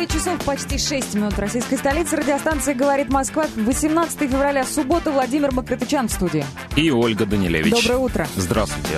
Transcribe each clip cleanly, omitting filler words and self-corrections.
9 часов почти 6 минут. Российской столицы, радиостанции «Говорит Москва». 18 февраля, суббота. Владимир Макротычян в студии. И Ольга Данилевич. Доброе утро. Здравствуйте.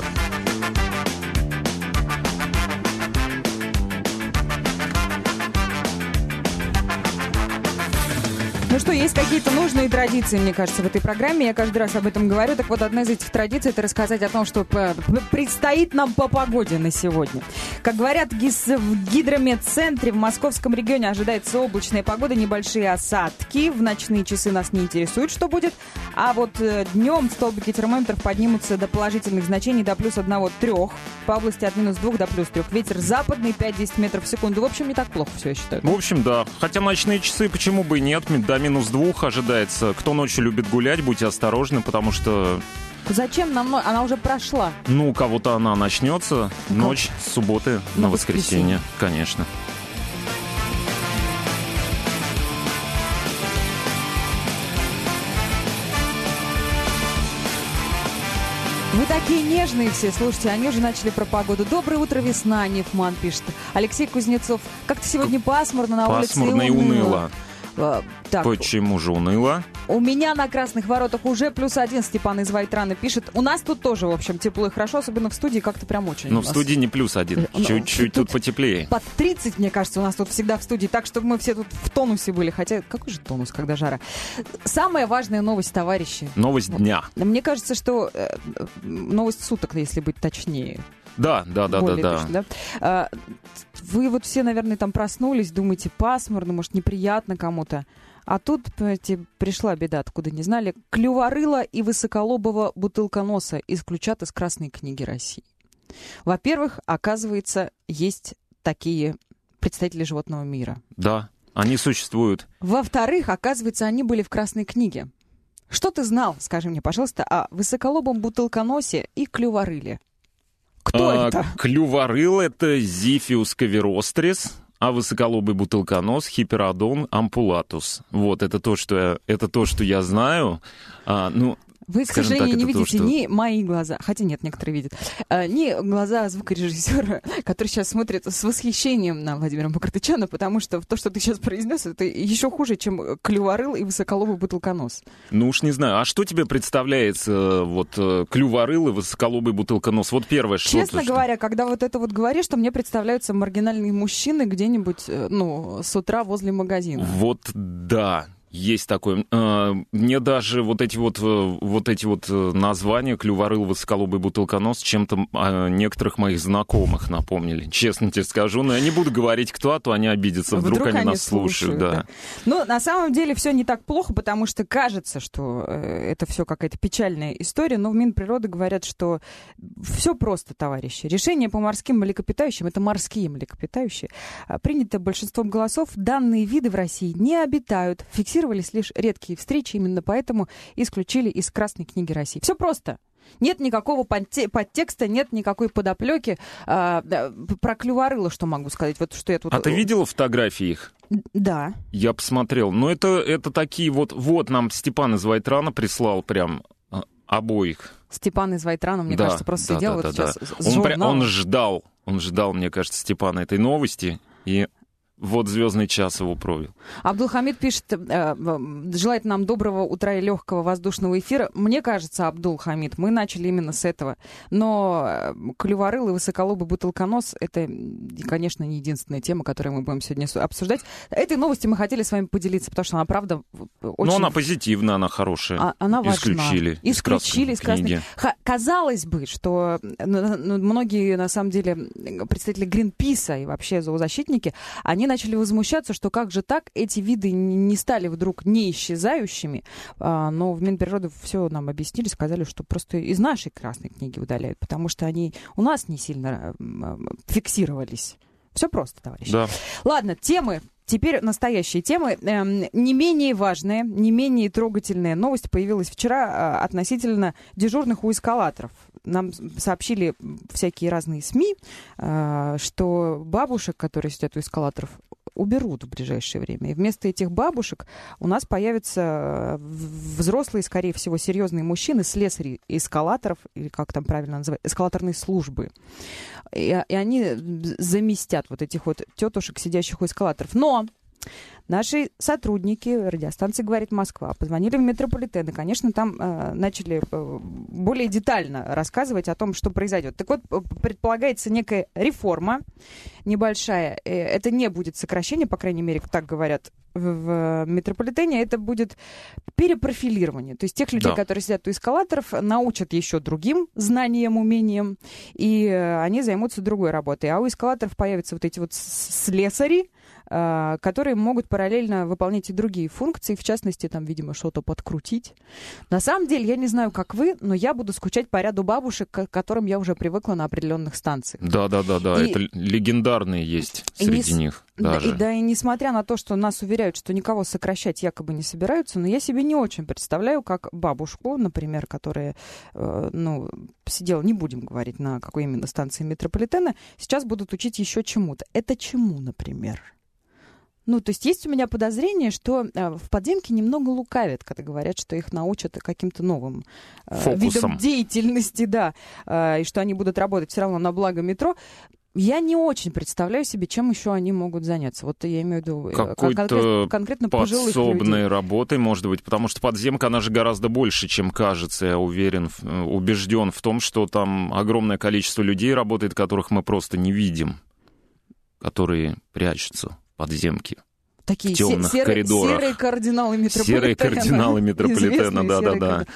Ну что, есть какие-то нужные традиции, мне кажется, в этой программе. Я каждый раз об этом говорю. Так вот, одна из этих традиций — это рассказать о том, что предстоит нам по погоде на сегодня. Как говорят в гидрометцентре, в московском регионе ожидается облачная погода, небольшие осадки. В ночные часы нас не интересует, что будет. А вот днем столбики термометров поднимутся до положительных значений, до плюс 1-3. По области от минус 2 до плюс 3. Ветер западный 5-10 метров в секунду. В общем, не так плохо все, я считаю. В общем, да. Хотя ночные часы, почему бы и нет, до минус 2 ожидается. Кто ночью любит гулять, будьте осторожны, потому что... Зачем нам? Она уже прошла. Ну, у кого-то она начнется. Ночь с субботы на воскресенье, конечно. Вы такие нежные все, слушайте, они уже начали про погоду. Доброе утро, весна, Нефман пишет. Алексей Кузнецов. Как-то сегодня пасмурно на улице. Пасмурно и уныло. Так, почему же уныло? У меня на Красных Воротах уже +1, Степан из Вайтрана пишет. У нас тут тоже, в общем, тепло и хорошо, особенно в студии как-то прям очень. Но в студии не +1, чуть-чуть тут потеплее. Под 30, мне кажется, у нас тут всегда в студии, так, чтобы мы все тут в тонусе были. Хотя, какой же тонус, когда жара? Самая важная новость, товарищи. Новость дня. Мне кажется, что новость суток, если быть точнее. Да. Точно, да? Вы вот все, наверное, там проснулись, думаете, пасмурно, может, неприятно кому-то. А тут, понимаете, пришла беда, откуда не знали. Клюворыла и высоколобого бутылконоса исключат из Красной книги России. Во-первых, оказывается, есть такие представители животного мира. Да, они существуют. Во-вторых, оказывается, они были в Красной книге. Что ты знал, скажи мне, пожалуйста, о высоколобом бутылконосе и клюворыле? Кто это? Клюворыл — это Зифиус каверострис, а высоколобый бутылконос — Хиперодон ампулатус. Вот, это то, что я знаю. Вы, к сожалению, не видите ни мои глаза, хотя нет, некоторые видят, ни глаза звукорежиссера, который сейчас смотрит с восхищением на Владимира Макротычяна, потому что то, что ты сейчас произнес, это еще хуже, чем клюворыл и высоколобый бутылконос. Ну уж не знаю. А что тебе представляется клюворыл и высоколобый бутылконос? Вот первое, что... Честно говоря, когда вот это вот говоришь, что мне представляются маргинальные мужчины где-нибудь, с утра возле магазина. Вот да. Есть такое. Мне даже вот эти названия клюворыл, высоколобый бутылконос чем-то некоторых моих знакомых напомнили. Честно тебе скажу. Но я не буду говорить, кто, а то они обидятся. Вдруг они нас слушают. Да. Ну, на самом деле все не так плохо, потому что кажется, что это все какая-то печальная история. Но в Минприроды говорят, что все просто, товарищи. Решение по морским млекопитающим, это морские млекопитающие, принято большинством голосов. Данные виды в России не обитают. Фиксировались лишь редкие встречи, именно поэтому исключили из Красной книги России. Все просто. Нет никакого подтекста, нет никакой подоплеки. Про клюворыло что могу сказать? Вот, что я тут... А ты видела фотографии их? Да. Я посмотрел. Ну, это такие вот нам Степан из Вайтрана прислал прям обоих. Степан из Вайтрана, мне кажется, просто сидел сейчас с журналом. Он ждал, мне кажется, Степана этой новости, и... Вот «Звездный час» его провел. Абдулхамид пишет, желает нам доброго утра и легкого воздушного эфира. Мне кажется, Абдулхамид, мы начали именно с этого. Но клюворыл и высоколобый бутылконос — это, конечно, не единственная тема, которую мы будем сегодня обсуждать. Этой новостью мы хотели с вами поделиться, потому что она, правда, очень... Но она позитивная, она хорошая. Она важна. Исключили из Красной книги. Казалось бы, что многие, на самом деле, представители Гринписа и вообще зоозащитники, они начали возмущаться, что как же так, эти виды не стали вдруг не исчезающими, но в Минприроды все нам объяснили, сказали, что просто из нашей Красной книги удаляют, потому что они у нас не сильно фиксировались. Все просто, товарищи. Да. Ладно, темы. Теперь настоящие темы. Не менее важная, не менее трогательная новость появилась вчера относительно дежурных у эскалаторов. Нам сообщили всякие разные СМИ, что бабушек, которые сидят у эскалаторов, уберут в ближайшее время. И вместо этих бабушек у нас появятся взрослые, скорее всего, серьезные мужчины, слесари эскалаторов, или как там правильно называют, эскалаторные службы. И они заместят вот этих вот тетушек, сидящих у эскалаторов. Но наши сотрудники радиостанции «Говорит Москва» позвонили в метрополитен, и, конечно, там начали более детально рассказывать о том, что произойдет. Так вот, предполагается некая реформа небольшая. Это не будет сокращение, по крайней мере, так говорят в метрополитене, это будет перепрофилирование. То есть тех людей, которые сидят у эскалаторов, научат еще другим знаниям, умениям, и они займутся другой работой. А у эскалаторов появятся вот эти вот слесари, которые могут параллельно выполнять и другие функции, в частности, там, видимо, что-то подкрутить. На самом деле, я не знаю, как вы, но я буду скучать по ряду бабушек, к которым я уже привыкла на определенных станциях. Да, это легендарные есть среди них. Даже. И несмотря на то, что нас уверяют, что никого сокращать якобы не собираются, но я себе не очень представляю, как бабушку, например, которая, сидела, не будем говорить, на какой именно станции метрополитена, сейчас будут учить еще чему-то. Это чему, например? То есть у меня подозрение, что в подземке немного лукавят, когда говорят, что их научат каким-то новым видом деятельности, и что они будут работать все равно на благо метро. Я не очень представляю себе, чем еще они могут заняться. Вот я имею в виду конкретно пожилых людей. Подсобной работой, может быть, потому что подземка, она же гораздо больше, чем кажется. Я убежден в том, что там огромное количество людей работает, которых мы просто не видим, которые прячутся в подземке. Такие в темных коридорах. Серые кардиналы метрополитена. Серые кардиналы метрополитена, да.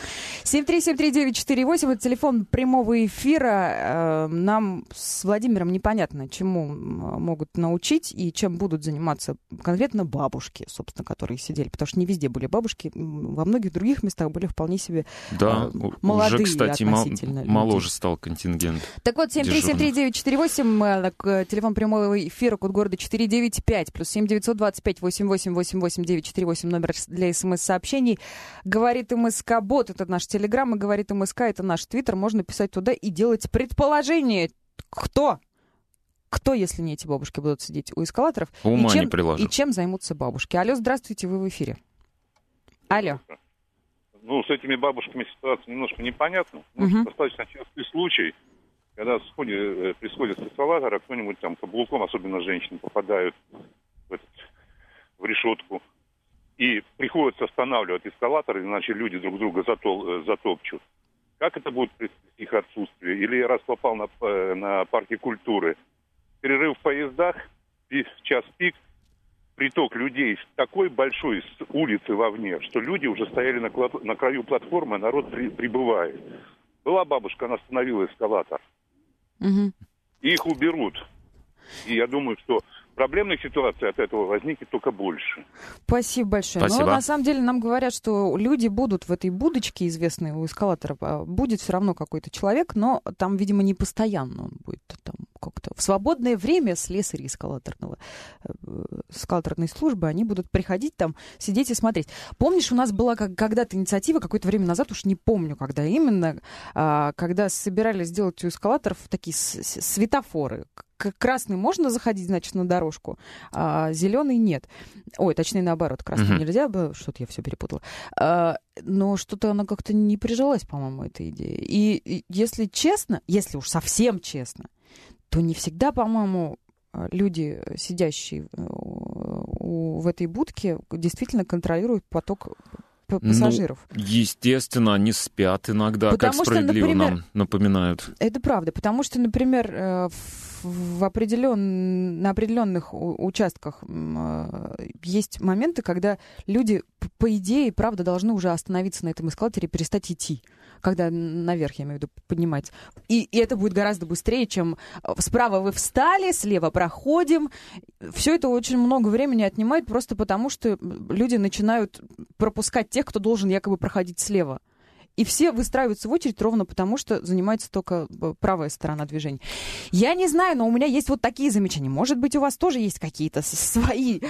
7373948, это телефон прямого эфира. Нам с Владимиром непонятно, чему могут научить и чем будут заниматься конкретно бабушки, собственно, которые сидели. Потому что не везде были бабушки, во многих других местах были вполне себе молодые, уже, кстати, моложе стал контингент. Так вот, 7373948, телефон прямого эфира, код города 495, плюс 7925 8888948, номер для СМС-сообщений. Говорит МСК-бот, это наш Телеграм, и Говорит МСК, это наш Твиттер. Можно писать туда и делать предположение. Кто, если не эти бабушки, будут сидеть у эскалаторов? Ума не приложу. И чем займутся бабушки? Алло, здравствуйте, вы в эфире. Алло. С этими бабушками ситуация немножко непонятна. Достаточно частый случай, когда происходит с эскалатора, кто-нибудь там каблуком, особенно женщины, попадают в решетку, и приходится останавливать эскалатор, иначе люди друг друга затопчут. Как это будет при их отсутствии? Или раз попал на парке культуры, перерыв в поездах, час пик, приток людей такой большой с улицы вовне, что люди уже стояли на краю платформы, а народ прибывает. Была бабушка, она остановила эскалатор. Их уберут. И я думаю, что проблемных ситуаций от этого возникнет только больше. Спасибо большое. Спасибо. Но на самом деле нам говорят, что люди будут в этой будочке, известной у эскалатора, будет все равно какой-то человек, но там, видимо, не постоянно он будет там как-то. В свободное время слесари эскалаторной службы, они будут приходить там, сидеть и смотреть. Помнишь, у нас была когда-то инициатива, какое-то время назад, уж не помню, когда именно, когда собирались сделать у эскалаторов такие светофоры. Красный можно заходить, значит, на дорожку, а зеленый нет. Ой, точнее, наоборот, красный нельзя, что-то я все перепутала. Но что-то она как-то не прижилась, по-моему, эта идея. И если честно, если уж совсем честно, то не всегда, по-моему, люди, сидящие в этой будке, действительно контролируют поток пассажиров. Естественно, они спят иногда, потому как справедливо нам напоминают. Это правда, потому что, например, на определенных участках есть моменты, когда люди, по идее, правда, должны уже остановиться на этом эскалаторе и перестать идти, когда наверх, я имею в виду, поднимать. И это будет гораздо быстрее, чем справа вы встали, слева проходим. Все это очень много времени отнимает просто потому, что люди начинают пропускать тех, кто должен якобы проходить слева. И все выстраиваются в очередь ровно потому, что занимается только правая сторона движения. Я не знаю, но у меня есть вот такие замечания. Может быть, у вас тоже есть какие-то свои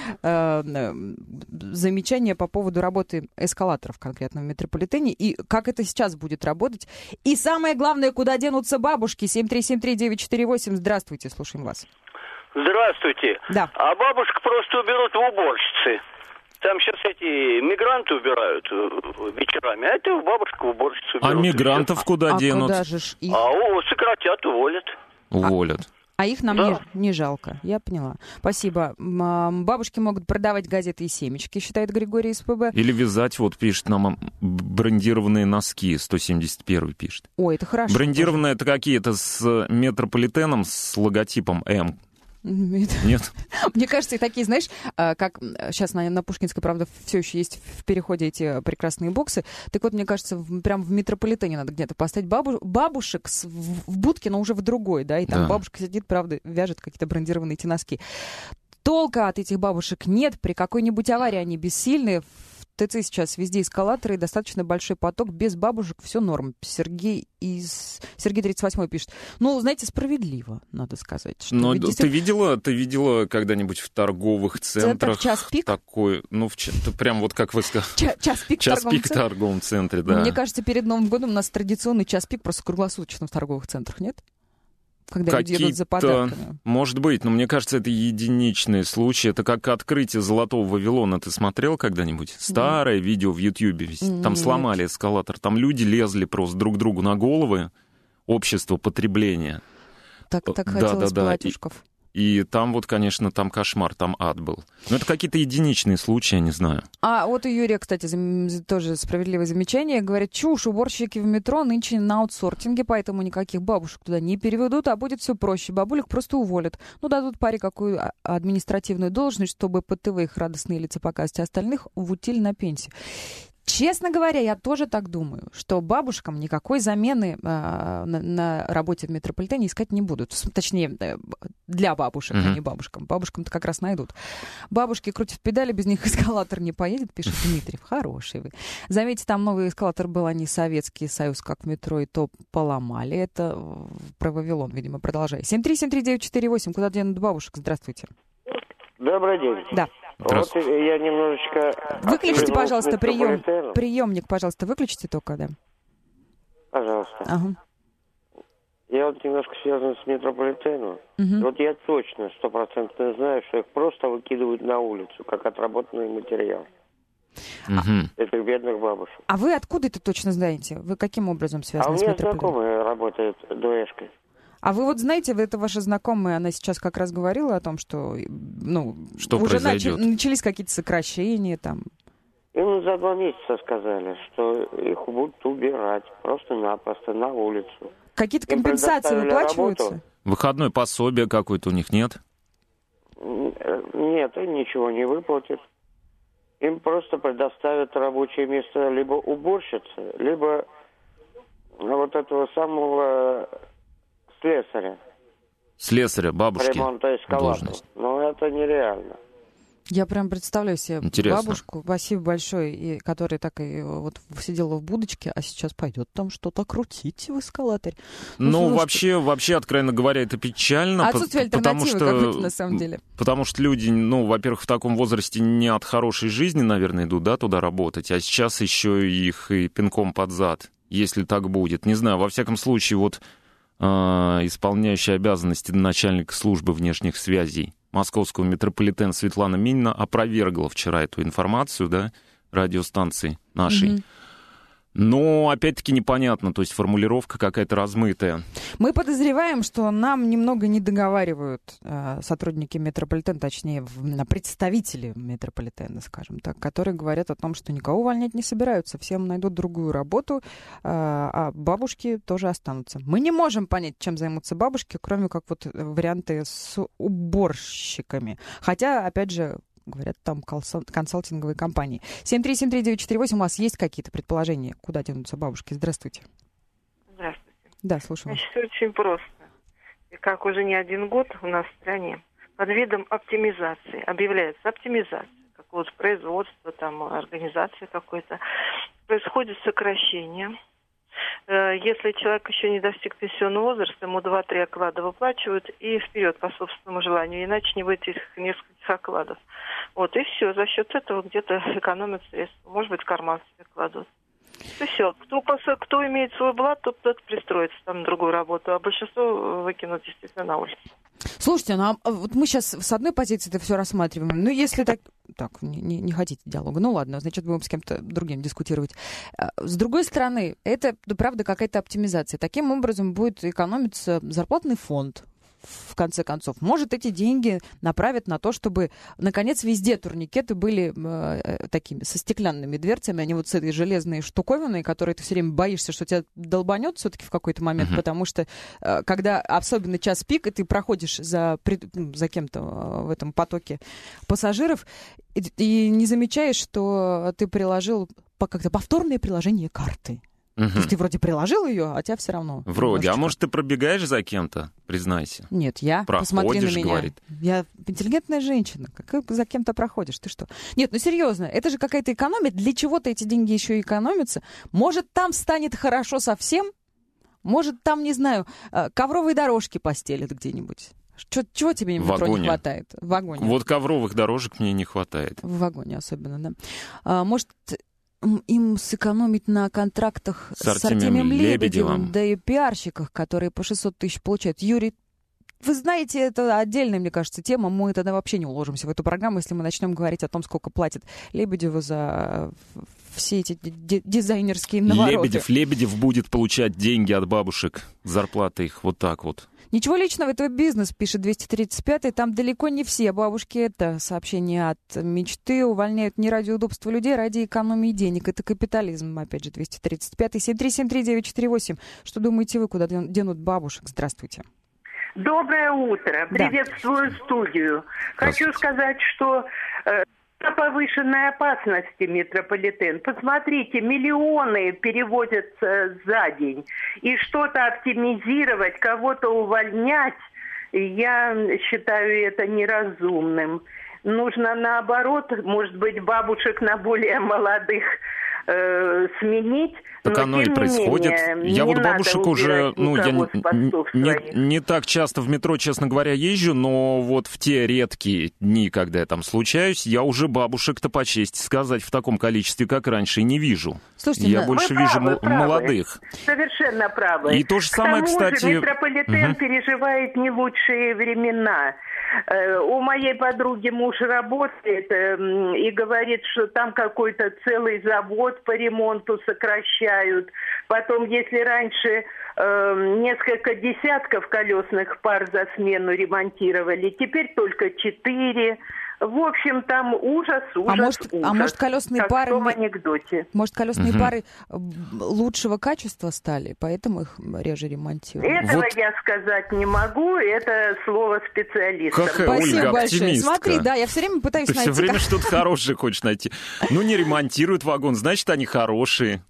замечания по поводу работы эскалаторов конкретно в метрополитене, и как это сейчас будет работать. И самое главное, куда денутся бабушки. 7373948. Здравствуйте, слушаем вас. Здравствуйте. Да. А бабушек просто уберут в уборщицы. Там сейчас эти мигранты убирают вечерами, а это бабушка в уборщицу уберут. А мигрантов куда денут? Куда же ж их? Сократят, уволят. Уволят. А их нам Да. не жалко. Я поняла. Спасибо. Бабушки могут продавать газеты и семечки, считает Григорий из ПБ. Или вязать, вот пишет нам, брендированные носки, 171 пишет. Ой, это хорошо. Брендированные это какие-то с метрополитеном, с логотипом М. Нет? Мне кажется, и такие, знаешь, как сейчас на Пушкинской, правда, все еще есть в переходе эти прекрасные боксы. Так вот, мне кажется, прям в метрополитене надо где-то поставить бабушек в будке, но уже в другой, да, и там Да. бабушка сидит, правда, вяжет какие-то брендированные эти носки. Толка от этих бабушек нет, при какой-нибудь аварии они бессильны. В ТЦ сейчас везде эскалаторы, и достаточно большой поток, без бабушек все норм. Сергей 38 пишет. Ну, знаете, справедливо, надо сказать. Что Но ведь ты видела когда-нибудь в торговых центрах час пик? такой, прям вот как вы сказали, Час пик в торговом центре, да. Мне кажется, перед Новым годом у нас традиционный час пик просто круглосуточно в торговых центрах, нет? Когда люди едут за подарками. Может быть, но мне кажется, это единичные случаи. Это как открытие Золотого Вавилона. Ты смотрел когда-нибудь? Старое видео в Ютьюбе. Там сломали эскалатор. Там люди лезли просто друг другу на головы. Общество потребления. Так хотелось платьюшков. И там вот, конечно, там кошмар, там ад был. Но это какие-то единичные случаи, я не знаю. А вот у Юрия, кстати, тоже справедливое замечание. Говорит, чушь, уборщики в метро нынче на аутсортинге, поэтому никаких бабушек туда не переведут, а будет все проще. Бабулек просто уволят. Ну, дадут паре какую административную должность, чтобы по ТВ их радостные лица показать, а остальных в утиль на пенсию. Честно говоря, я тоже так думаю, что бабушкам никакой замены на работе в метрополитене искать не будут. Точнее, для бабушек, а не бабушкам. Бабушкам-то как раз найдут. Бабушки крутят педали, без них эскалатор не поедет, пишет Дмитриев. Хороший вы. Заметьте, там новый эскалатор был, а не Советский Союз, как в метро, и то поломали. Это про Вавилон, видимо, продолжай. 7373948, куда денут бабушек? Здравствуйте. Добрый день. Да. Вот я немножечко... Выключите, пожалуйста, приемник, пожалуйста, выключите только, да. Пожалуйста. Ага. Я вот немножко связан с метрополитеном. Вот я точно, 100% знаю, что их просто выкидывают на улицу, как отработанный материал. Этих бедных бабушек. А вы откуда это точно знаете? Вы каким образом связаны с метрополитеном? А у меня знакомая работает дуэшкой. А вы вот знаете, это ваша знакомая, она сейчас как раз говорила о том, что, что уже начались какие-то сокращения там. Им за 2 месяца сказали, что их будут убирать просто-напросто на улицу. Какие-то компенсации выплачиваются? Выходное пособие какое-то у них нет? Нет, им ничего не выплатят. Им просто предоставят рабочее место либо уборщицы, либо вот этого самого... Слесаря, бабушки. Ремонта эскалаторов. Но это нереально. Я прям представляю себе бабушку, спасибо большое, которая так и вот сидела в будочке, а сейчас пойдет там что-то крутить в эскалаторе. Вообще, откровенно говоря, это печально. Отсутствие альтернативы какой-то на самом деле. Потому что люди, во-первых, в таком возрасте не от хорошей жизни, наверное, идут, да, туда работать, а сейчас еще их и пинком под зад, если так будет. Не знаю, во всяком случае, вот исполняющая обязанности начальника службы внешних связей московского метрополитена Светлана Минина опровергла вчера эту информацию, да, радиостанции нашей. Но, опять-таки, непонятно, то есть формулировка какая-то размытая. Мы подозреваем, что нам немного не договаривают сотрудники метрополитена, точнее, представители метрополитена, скажем так, которые говорят о том, что никого увольнять не собираются, всем найдут другую работу, а бабушки тоже останутся. Мы не можем понять, чем займутся бабушки, кроме как вот варианты с уборщиками. Хотя, опять же, говорят, там консалтинговые компании. 7373948, у вас есть какие-то предположения, куда тянутся бабушки? Здравствуйте. Здравствуйте. Да, слушаю. Значит, очень просто. И как уже не один год у нас в стране под видом оптимизации объявляется оптимизация какого-то производства, там, организации какой-то. Происходит сокращение. Если человек еще не достиг пенсионного возраста, ему 2-3 оклада выплачивают и вперед по собственному желанию, иначе не будет этих нескольких окладов. Вот и все, за счет этого где-то экономят средства, может быть, в карман себе кладут. И все. Кто имеет свой блат, тот пристроится там на другую работу, а большинство выкинут действительно на улицу. Слушайте, ну вот мы сейчас с одной позиции это все рассматриваем. Ну, если так... Так, не хотите диалога. Ну ладно, значит, будем с кем-то другим дискутировать. С другой стороны, это, правда, какая-то оптимизация. Таким образом будет экономиться зарплатный фонд. В конце концов, может, эти деньги направят на то, чтобы, наконец, везде турникеты были такими, со стеклянными дверцами, а не вот с этой железной штуковиной, которой ты все время боишься, что тебя долбанет все-таки в какой-то момент, потому что, когда особенно час пик, и ты проходишь за кем-то в этом потоке пассажиров, и не замечаешь, что ты приложил как-то повторное приложение карты. То есть ты вроде приложил ее, а тебя все равно... Вроде. Немножечко... А может, ты пробегаешь за кем-то, признайся? Нет, я... Проходишь, посмотри на меня. Говорит. Я интеллигентная женщина. Как за кем-то проходишь? Ты что? Нет, ну серьезно, это же какая-то экономия. Для чего-то эти деньги еще и экономятся. Может, там станет хорошо совсем? Может, там, не знаю, ковровые дорожки постелят где-нибудь? Чего тебе в метро не хватает? В вагоне. Вот ковровых дорожек мне не хватает. В вагоне особенно, да. Может... им сэкономить на контрактах с Артемием Лебедевым, да и пиарщиках, которые по 600 тысяч получают. Юрий, вы знаете, это отдельная, мне кажется, тема. Мы тогда вообще не уложимся в эту программу, если мы начнем говорить о том, сколько платят Лебедеву за все эти дизайнерские навороты. Лебедев будет получать деньги от бабушек, зарплаты их вот так вот. Ничего личного, это бизнес, пишет 235-й. Там далеко не все бабушки. Это сообщение от мечты. Увольняют не ради удобства людей, а ради экономии денег. Это капитализм, опять же, 235-й. 7373948. Что думаете вы, куда денут бабушек? Здравствуйте. Доброе утро. Приветствую студию. Хочу сказать, что... на повышенной опасности метрополитен. Посмотрите, миллионы переводятся за день. И что-то оптимизировать, кого-то увольнять, я считаю это неразумным. Нужно наоборот, может быть, бабушек на более молодых сменить. Так но, оно и происходит. Я вот бабушек уже, не так часто в метро, честно говоря, езжу, но вот в те редкие дни, когда я там случаюсь, я уже бабушек-то, по чести сказать, в таком количестве, как раньше, и не вижу. Слушайте, я больше вижу молодых. Совершенно правы. И то же самое, кстати... метрополитен переживает не лучшие времена. У моей подруги муж работает и говорит, что там какой-то целый завод по ремонту сокращают. Потом, если раньше несколько десятков колесных пар за смену ремонтировали, теперь только 4. В общем, там ужас. А может, колесные пары... Как в том анекдоте. Может, колесные пары лучшего качества стали, поэтому их реже ремонтируют? Этого я сказать не могу, это слово специалиста. Спасибо Ольга, большое. оптимистка. Смотри, да, я все время пытаюсь найти... Ты все время что-то хорошее хочешь найти. Ну, не ремонтируют вагон, значит, они хорошие.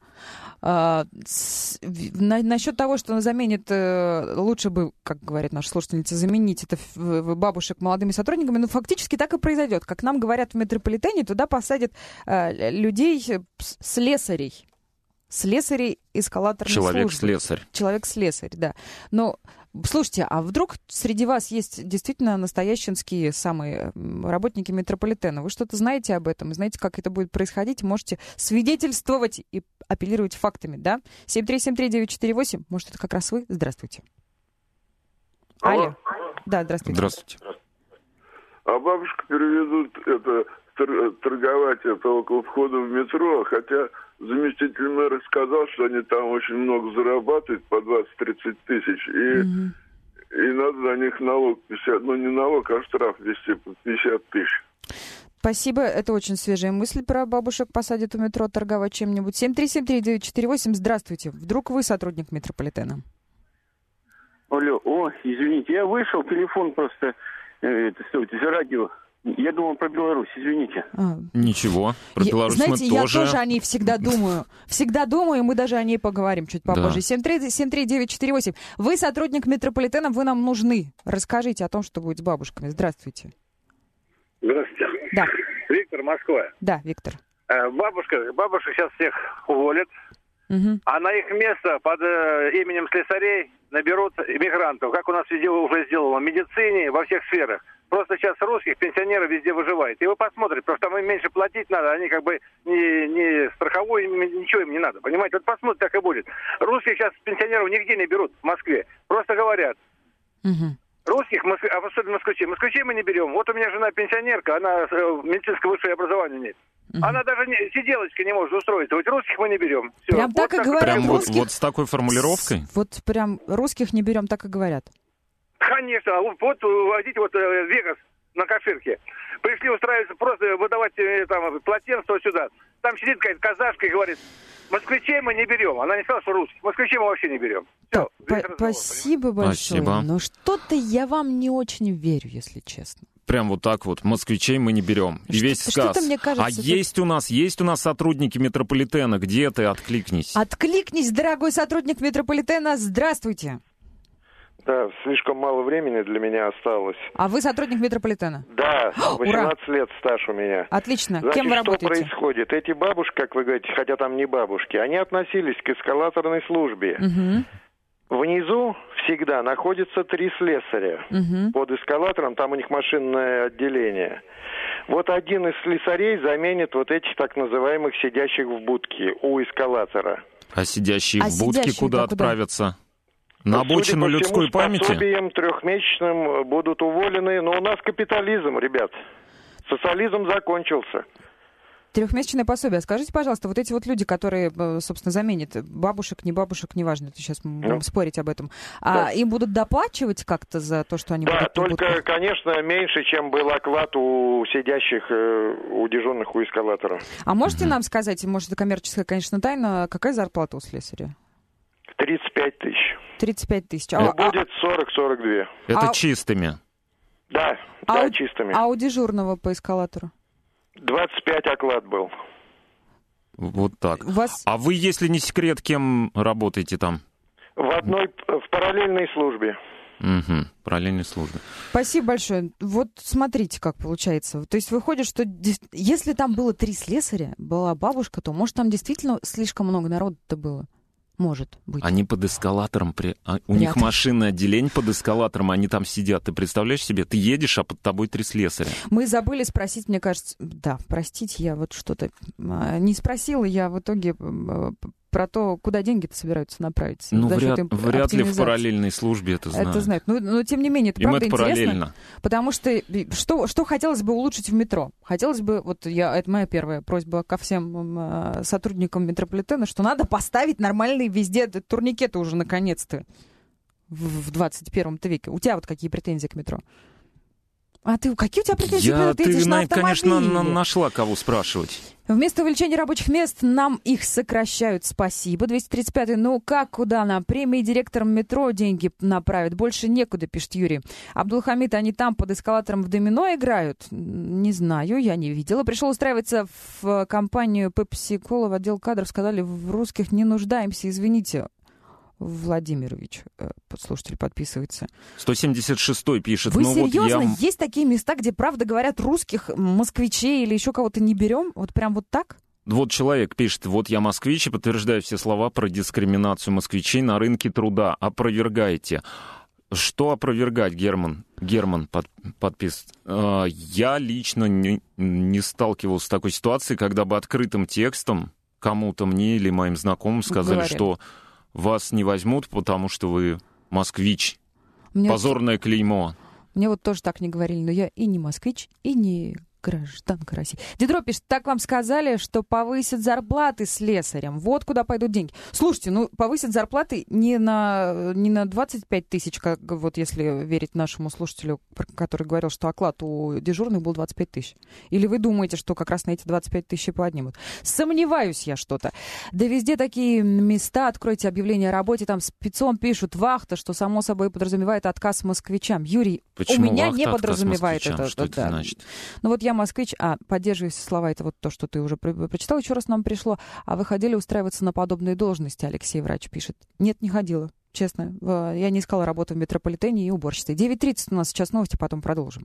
Насчет того, что заменит, лучше бы, как говорит наша слушательница, заменить это бабушек молодыми сотрудниками, но фактически так и произойдет. Как нам говорят в метрополитене, туда посадят людей, слесарей эскалаторной службы. Человек-слесарь. Человек-слесарь, да. Но слушайте, а вдруг среди вас есть действительно настоящинские самые работники метрополитена? Вы что-то знаете об этом? Знаете, как это будет происходить? Можете свидетельствовать и апеллировать фактами, да? 7373948. Может, это как раз вы? Здравствуйте. Алло. Да, здравствуйте. Здравствуйте. А бабушку переведут торговать около входа в метро, хотя заместитель мэра сказал, что они там очень много зарабатывают, по 20-30 тысяч, и надо на них налог 50, ну не налог, а штраф вести по 50 тысяч. Спасибо, это очень свежая мысль про бабушек посадят у метро торговать чем-нибудь. 7373948, здравствуйте. Вдруг вы сотрудник метрополитена? Алло, извините, я вышел, телефон просто, радио. Я думал про Беларусь, извините. Ничего, про Беларусь знаете, мы тоже... я тоже о ней всегда думаю. Всегда думаю, и мы даже о ней поговорим чуть попозже. 7373948. Вы сотрудник метрополитена, вы нам нужны. Расскажите о том, что будет с бабушками. Здравствуйте. Здравствуйте. Да. Виктор, Москва. Да, Виктор. Бабушек сейчас всех уволят, а на их место под именем слесарей наберут иммигрантов, как у нас везде уже сделано, в медицине, во всех сферах. Просто сейчас русских пенсионеров везде выживает. И вы посмотрите, потому что там им меньше платить надо, они как бы не страховой, ничего им не надо, понимаете? Вот посмотрите, так и будет. Русских сейчас пенсионеров нигде не берут в Москве, просто говорят. Русских, особенно москвичей мы не берем. Вот у меня жена пенсионерка, она медицинское высшее образование имеет. Она даже сиделочкой не может устроиться. Вот русских мы не берем. Все. Прям так и говорят. Прям русских... вот с такой формулировкой? Вот прям русских не берем, так и говорят. Конечно. Вот возите вот в Вегас на кошерке. Пришли устраиваться, просто выдавать там полотенце сюда. Там сидит какая-то казашка и говорит: москвичей мы не берем. Она не сказала, что русских. Москвичей мы вообще не берем. Все, спасибо большое. Спасибо. Но что-то я вам не очень верю, если честно. Прям вот так вот. Москвичей мы не берем. И весь сказ. Мне кажется, а есть у нас сотрудники метрополитена. Где ты? Откликнись. Откликнись, дорогой сотрудник метрополитена. Здравствуйте. Да, слишком мало времени для меня осталось. А вы сотрудник метрополитена? Да, 18 Ура! лет стаж у меня. Отлично. Значит, кем вы работаете? Что происходит? Эти бабушки, как вы говорите, хотя там не бабушки, они относились к эскалаторной службе. Угу. Внизу всегда находится 3 слесаря. Угу. Под эскалатором, там у них машинное отделение. Вот один из слесарей заменит вот этих так называемых сидящих в будке у эскалатора. А сидящие в будке куда отправятся? На обочину людской памяти? Судя по пособиям 3-месячным будут уволены. Но у нас капитализм, ребят. Социализм закончился. 3-месячное пособие. Скажите, пожалуйста, вот эти вот люди, которые, собственно, заменят бабушек, не бабушек, неважно, сейчас мы будем спорить об этом, да. Им будут доплачивать как-то за то, что они будут... Да, только, конечно, меньше, чем был оклад у сидящих, у дежурных у эскалатора. А можете нам сказать, может, это коммерческая, конечно, тайна, какая зарплата у слесаря? 35 тысяч. 35 тысяч. Будет 40-42. Это чистыми? Да, чистыми. А у дежурного по эскалатору? 25 оклад был. Вот так. А вы, если не секрет, кем работаете там? В параллельной службе. Угу, параллельной службе. Спасибо большое. Вот смотрите, как получается. То есть выходит, что если там было 3 слесаря, была бабушка, то, может, там действительно слишком много народу-то было? Может быть. Они под эскалатором, у них машинное отделение под эскалатором, они там сидят. Ты представляешь себе, ты едешь, а под тобой 3 слесаря. Мы забыли спросить, мне кажется, да, простите, я вот что-то не спросила, я в итоге про то, куда деньги-то собираются направить. Ну, вряд ли в параллельной службе это знают. Это знают. Но тем не менее, это им правда это интересно. Параллельно. Потому что хотелось бы улучшить в метро? Хотелось бы, это моя первая просьба ко всем сотрудникам метрополитена, что надо поставить нормальные везде турникеты уже наконец-то в 21 веке. У тебя вот какие претензии к метро? Какие у тебя претензии к метро? Ты едешь на автомобиле. Конечно, нашла кого спрашивать. Вместо увеличения рабочих мест нам их сокращают. Спасибо. 235-й. Ну как, куда нам? Премии директорам метро деньги направят. Больше некуда, пишет Юрий. Абдулхамид, они там под эскалатором в домино играют? Не знаю, я не видела. Пришел устраиваться в компанию Pepsi-Cola в отдел кадров. Сказали, в русских не нуждаемся. Извините. Владимирович, слушатель, подписывается. 176-й пишет. Вы серьезно? Есть такие места, где, правда, говорят, русских, москвичей или еще кого-то не берем? Вот прям вот так? Вот человек пишет, вот я москвич и подтверждаю все слова про дискриминацию москвичей на рынке труда. Опровергайте. Что опровергать, Герман? Герман подписывает. Я лично не сталкивался с такой ситуацией, когда бы открытым текстом кому-то, мне или моим знакомым сказали, что вас не возьмут, потому что вы москвич. Позорное клеймо. Мне вот тоже так не говорили, но я и не москвич, и не гражданка России. Дидро пишет, так вам сказали, что повысят зарплаты слесарям. Вот куда пойдут деньги. Слушайте, повысят зарплаты не на 25 тысяч, как вот если верить нашему слушателю, который говорил, что оклад у дежурных был 25 тысяч. Или вы думаете, что как раз на эти 25 тысяч поднимут? Сомневаюсь я что-то. Да везде такие места, откройте объявление о работе, там спецом пишут вахта, что само собой подразумевает отказ москвичам. Юрий, почему у меня вахта, не подразумевает это. Что это значит? Ну вот я москвич, поддерживаю слова, это вот то, что ты уже прочитал, еще раз нам пришло. А вы ходили устраиваться на подобные должности, Алексей Врач пишет. Нет, не ходила, честно. Я не искала работу в метрополитене и уборщице. 9:30 у нас сейчас новости, потом продолжим.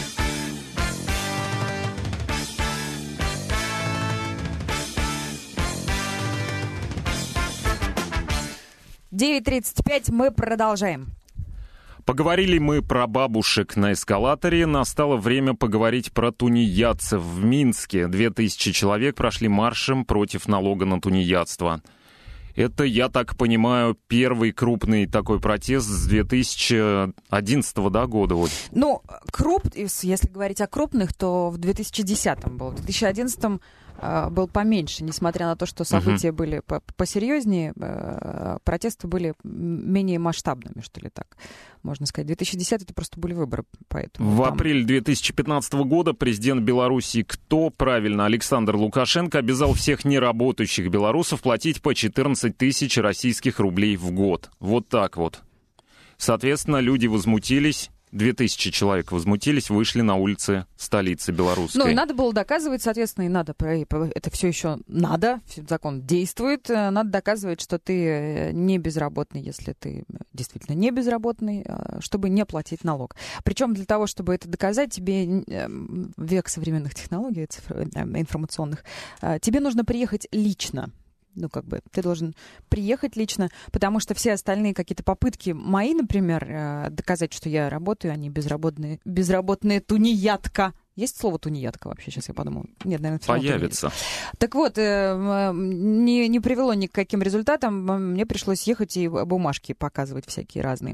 «9:35», мы продолжаем. Поговорили мы про бабушек на эскалаторе. Настало время поговорить про тунеядцев в Минске. 2000 человек прошли маршем против налога на тунеядство. Это, я так понимаю, первый крупный такой протест с 2011 года. Вот. Ну, если говорить о крупных, то в 2010-м был. В 2011-м был поменьше, несмотря на то, что события были посерьезнее, протесты были менее масштабными, что ли, так можно сказать. 2010 это просто были выборы, поэтому... В апреле 2015 года президент Беларуси правильно, Александр Лукашенко обязал всех неработающих белорусов платить по 14 тысяч российских рублей в год. Вот так вот. Соответственно, люди возмутились. 2000 человек возмутились, вышли на улицы столицы белорусской. Ну, и надо было доказывать, соответственно, и надо, это все еще надо, закон действует, надо доказывать, что ты не безработный, если ты действительно не безработный, чтобы не платить налог. Причем для того, чтобы это доказать, тебе век современных технологий информационных, тебе нужно приехать лично. Ну, как бы, ты должен приехать лично, потому что все остальные какие-то попытки мои, например, доказать, что я работаю, они безработная тунеядка. Есть слово тунеядка вообще? Сейчас я подумала. Нет, наверное, появится. Так вот, не привело ни к каким результатам. Мне пришлось ехать и бумажки показывать всякие разные.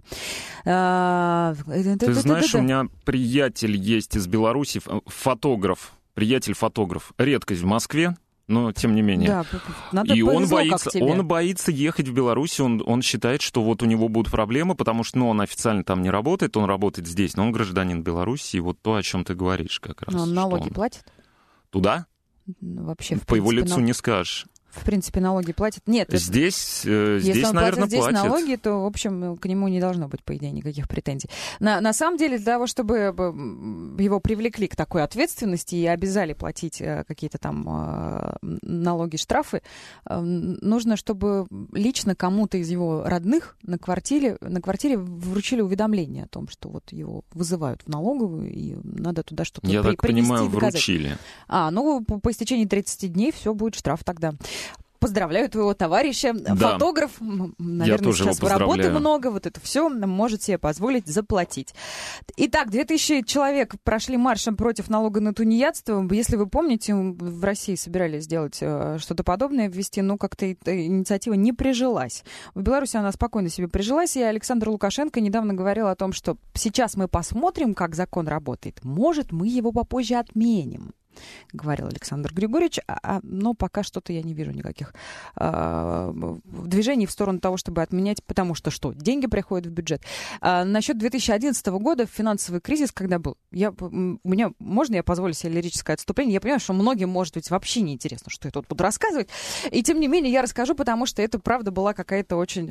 Ты знаешь, у меня приятель есть из Беларуси, приятель-фотограф. Редкость в Москве. Но, тем не менее. Да, надо и он боится ехать в Беларусь. Он считает, что вот у него будут проблемы, потому что он официально там не работает, он работает здесь, но он гражданин Беларуси. И вот то, о чем ты говоришь как раз. Но он налоги платит? Туда? Вообще, по его лицу не скажешь. В принципе, налоги платят. Нет, здесь, если он наверное, платит здесь налоги, то, в общем, к нему не должно быть, по идее, никаких претензий. На самом деле, для того, чтобы его привлекли к такой ответственности и обязали платить какие-то там налоги, штрафы, нужно, чтобы лично кому-то из его родных на квартире вручили уведомление о том, что вот его вызывают в налоговую, и надо туда что-то принести. Я так понимаю, вручили. По истечении 30 дней все будет штраф тогда. Поздравляю твоего товарища, фотограф, наверное, сейчас работы много, вот это все может себе позволить заплатить. Итак, 2000 человек прошли маршем против налога на тунеядство. Если вы помните, в России собирались сделать что-то подобное, ввести, но как-то эта инициатива не прижилась. В Беларуси она спокойно себе прижилась, и Александр Лукашенко недавно говорил о том, что сейчас мы посмотрим, как закон работает. Может, мы его попозже отменим. Говорил Александр Григорьевич, но пока что-то я не вижу никаких движений в сторону того, чтобы отменять, потому что деньги приходят в бюджет. Насчет 2011 года, финансовый кризис, когда был, можно я позволю себе лирическое отступление? Я понимаю, что многим, может быть, вообще не интересно, что я тут буду рассказывать, и тем не менее я расскажу, потому что это, правда, была какая-то очень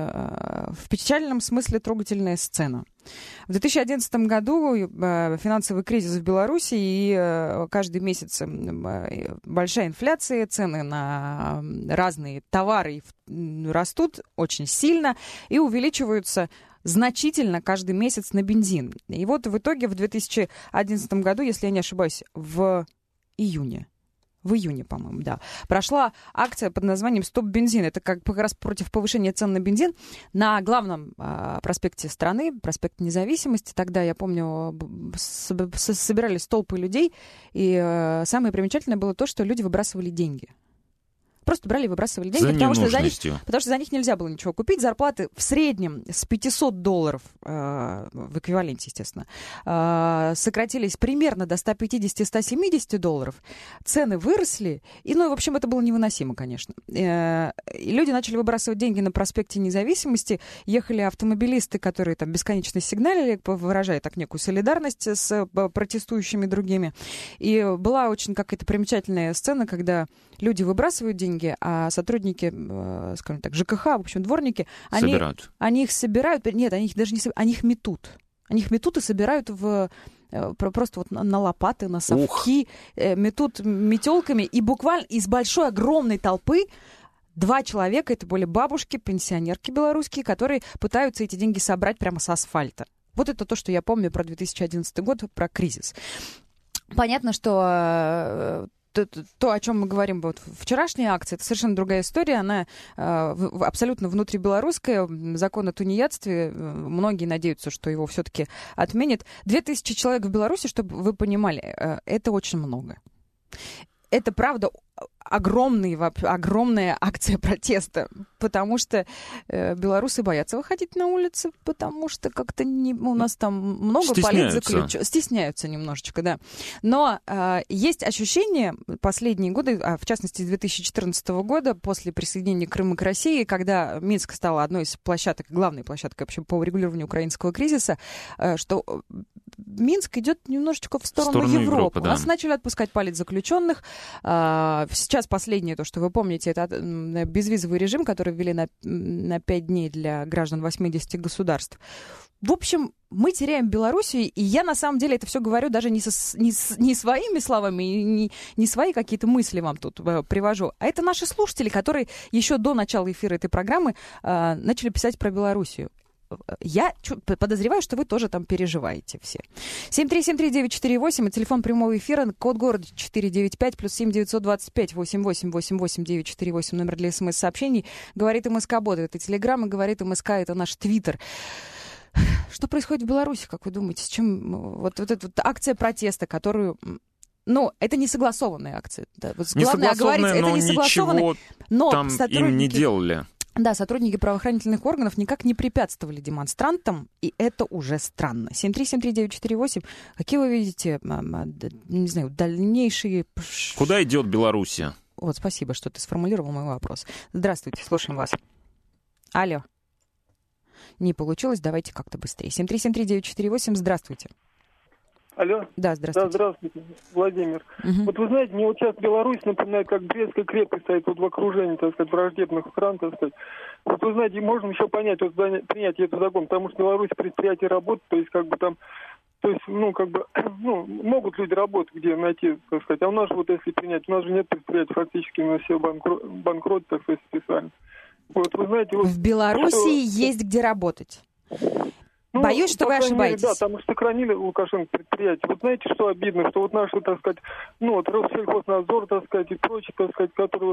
в печальном смысле трогательная сцена. В 2011 году финансовый кризис в Беларуси, и каждый месяц большая инфляция, цены на разные товары растут очень сильно и увеличиваются значительно каждый месяц на бензин. И вот в итоге в 2011 году, если я не ошибаюсь, в июне, по-моему, да, прошла акция под названием «Стоп бензин». Это как раз против повышения цен на бензин на главном проспекте страны, проспект Независимости. Тогда, я помню, собирались толпы людей, и самое примечательное было то, что люди выбрасывали деньги. Просто брали и выбрасывали деньги, потому что за них нельзя было ничего купить. Зарплаты в среднем с $500 в эквиваленте, естественно, сократились примерно до $150-170. Цены выросли, и, в общем, это было невыносимо, конечно. И люди начали выбрасывать деньги на проспекте Независимости. Ехали автомобилисты, которые там бесконечно сигналили, выражая так некую солидарность с протестующими другими. И была очень какая-то примечательная сцена, когда люди выбрасывают деньги, а сотрудники, скажем так, ЖКХ, в общем, дворники, они их собирают, нет, они их даже не собирают, они их метут. Они их метут и собирают просто вот на лопаты, на совки, метут метелками, и буквально из большой огромной толпы 2 человека, это были бабушки, пенсионерки белорусские, которые пытаются эти деньги собрать прямо с асфальта. Вот это то, что я помню про 2011 год, про кризис. Понятно, что то, о чем мы говорим, вот вчерашняя акция, это совершенно другая история, она абсолютно внутрибелорусская, закон о тунеядстве, многие надеются, что его все-таки отменят. 2000 человек в Беларуси, чтобы вы понимали, это очень много. это правда огромная акция протеста, потому что белорусы боятся выходить на улицы, потому что как-то у нас там много политзаключенных. Стесняются немножечко, да. Но есть ощущение последние годы, в частности, с 2014 года, после присоединения Крыма к России, когда Минск стал одной из площадок, главной площадкой вообще по урегулированию украинского кризиса, что Минск идет немножечко в сторону Европы. Да. У нас начали отпускать политзаключенных. Сейчас последнее, то, что вы помните, это безвизовый режим, который ввели на 5 дней для граждан 80 государств. В общем, мы теряем Белоруссию, и я на самом деле это все говорю даже не своими словами, не свои какие-то мысли вам тут привожу, а это наши слушатели, которые еще до начала эфира этой программы начали писать про Белоруссию. Я подозреваю, что вы тоже там переживаете все. 7373948, телефон прямого эфира, код города 495, плюс 7925 8888 948, номер для смс-сообщений. Говорит МСК-бот, это Телеграм, и говорит МСК, это наш Твиттер. Что происходит в Беларуси, как вы думаете? С чем вот эта вот акция протеста, которую... Ну, это не согласованная акция. Да. Вот главное оговорить, это не согласованная. Но там им не делали. Да, сотрудники правоохранительных органов никак не препятствовали демонстрантам, и это уже странно. 7373948. Какие вы видите, не знаю, дальнейшие... Куда идет Белоруссия? Вот, спасибо, что ты сформулировал мой вопрос. Здравствуйте, слушаем вас. Алло. Не получилось, давайте как-то быстрее. 7373948, здравствуйте. Алло. Да, здравствуйте. Да, здравствуйте, Владимир. Вот вы знаете, мне вот сейчас Беларусь напоминает, как Брестская крепость стоит вот в окружении, так сказать, враждебных стран, так сказать. Вот вы знаете, можно еще понять, вот принять этот закон, потому что в Беларуси предприятия работают, то есть как бы там, то есть, могут люди работать, где найти, так сказать. А у нас же вот если принять, у нас же нет предприятий, фактически у нас все банкрот, так сказать, специально. Вот, вы знаете, вот, в Белоруссии есть где работать. Боюсь, что вы ошибаетесь. Да, там сохранили Лукашенко предприятие. Вот знаете, что обидно, что вот наши, так сказать, Россельхознадзор, так сказать, и прочие, так сказать, которые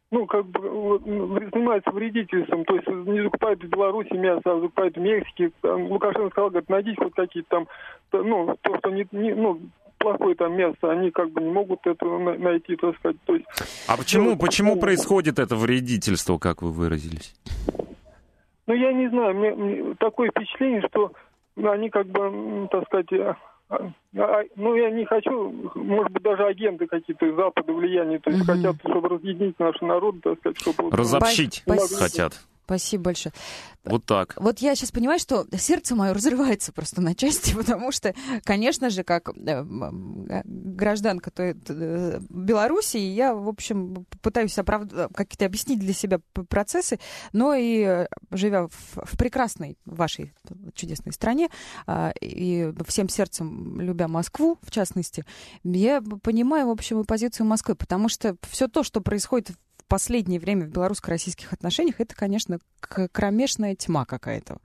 занимаются вредительством, то есть не закупают в Беларуси мясо, а закупают в Мексике. Там, Лукашенко сказал, говорит, найдите вот какие-то там, то, что плохое там мясо, они как бы не могут это найти, так сказать. То есть, а почему происходит это вредительство, как вы выразились? Я не знаю, мне такое впечатление, что они как бы, так сказать, я не хочу, может быть, даже агенты какие-то из Запада влияния, то есть хотят, чтобы разъединить наш народ, так сказать, чтобы... Разобщить хотят. Спасибо большое. Вот так. Вот я сейчас понимаю, что сердце мое разрывается просто на части, потому что, конечно же, как гражданка Беларуси, я, в общем, пытаюсь как-то объяснить для себя процессы, но и живя в прекрасной вашей чудесной стране и всем сердцем любя Москву, в частности, я понимаю, в общем, и позицию Москвы, потому что все то, что происходит в последнее время в белорусско-российских отношениях, это, конечно, кромешная тьма какая-то.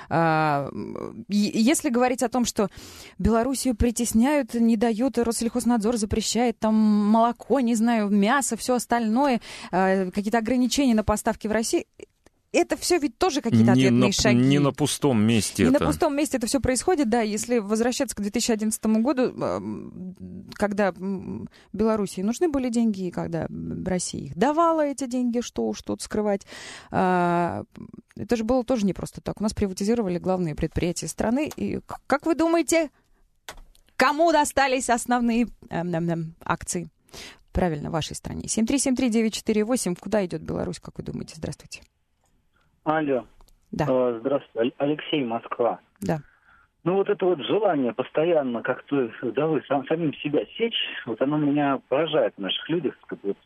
Если говорить о том, что Белоруссию притесняют, не дают, Россельхознадзор запрещает там молоко, не знаю, мясо, все остальное, какие-то ограничения на поставки в Россию, это все ведь тоже какие-то ответные шаги. Не на пустом месте на пустом месте это все происходит, да. Если возвращаться к 2011 году, когда Белоруссии нужны были деньги, и когда Россия их давала, эти деньги, что уж тут скрывать, это же было тоже не просто так. У нас приватизировали главные предприятия страны. И как вы думаете, кому достались основные акции? Правильно, вашей стране. 7373948. Куда идет Беларусь, как вы думаете? Здравствуйте. Алло. Да. Здравствуйте. Алексей, Москва. Да. Вот это вот желание постоянно как-то самим себя сечь, вот оно меня поражает в наших людях.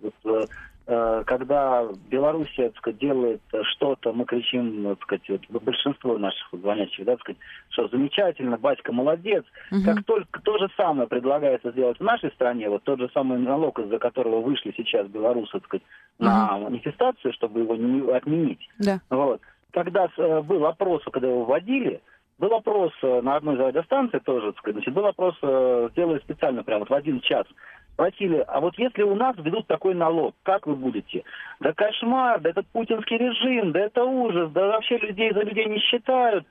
Когда Белоруссия, так сказать, делает что-то, мы кричим, так сказать, большинство наших звонящих, так сказать, что замечательно, батька молодец. Как только то же самое предлагается сделать в нашей стране, вот тот же самый налог, из-за которого вышли сейчас белорусы, так сказать, на манифестацию, чтобы его не отменить. Да. Вот. Когда был опрос, когда его вводили, был опрос на одной из радиостанций тоже, так сказать, был опрос, сделали специально прямо вот в 1 час. Спросили, а вот если у нас введут такой налог, как вы будете? Да кошмар, да этот путинский режим, да это ужас, да вообще людей за людей не считают.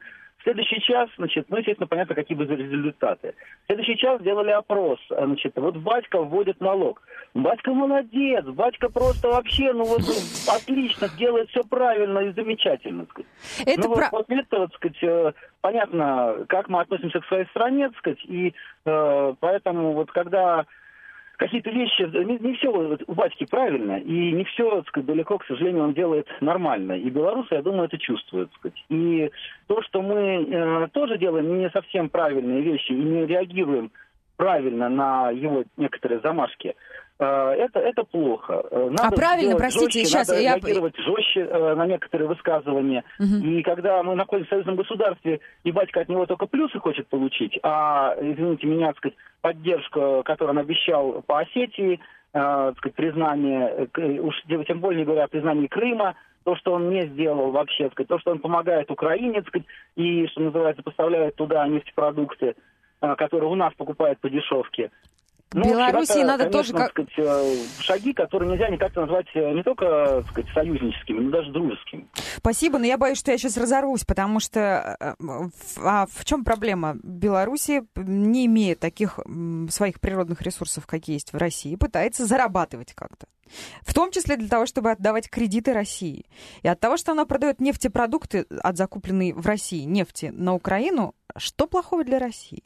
следующий час, значит, ну, естественно, понятно, какие будут результаты. В следующий час сделали опрос. Значит, вот батька вводит налог. Батька молодец, батька просто вообще, ну вот, отлично, делает все правильно и замечательно. Это ну, вот после этого, так сказать, понятно, как мы относимся к своей стране, так сказать, и поэтому вот когда какие-то вещи, не все у батьки правильно, и не все, так сказать, далеко, к сожалению, он делает нормально. И белорусы, я думаю, это чувствуют. Так сказать. И то, что мы тоже делаем не совсем правильные вещи и не реагируем правильно на его некоторые замашки, это плохо. Надо правильно, простите, жестче, сейчас надо реагировать жестче на некоторые высказывания. И когда мы находимся в союзном государстве, и батька от него только плюсы хочет получить, извините меня, так сказать, поддержка, которую он обещал по Осетии, так сказать, признание, уж тем более не говоря о признании Крыма, то, что он не сделал вообще, так сказать, то, что он помогает Украине, так сказать, и, что называется, поставляет туда нефтепродукты, которые у нас покупают по дешевке. Ну, Белоруссии это, надо конечно, тоже... так сказать, шаги, которые нельзя никак назвать не только, так сказать, союзническими, но даже дружескими. Спасибо, но я боюсь, что я сейчас разорвусь, потому что в чем проблема? Белоруссия, не имея таких своих природных ресурсов, какие есть в России, пытается зарабатывать как-то. В том числе для того, чтобы отдавать кредиты России. И от того, что она продает нефтепродукты от закупленной в России нефти на Украину, что плохого для России?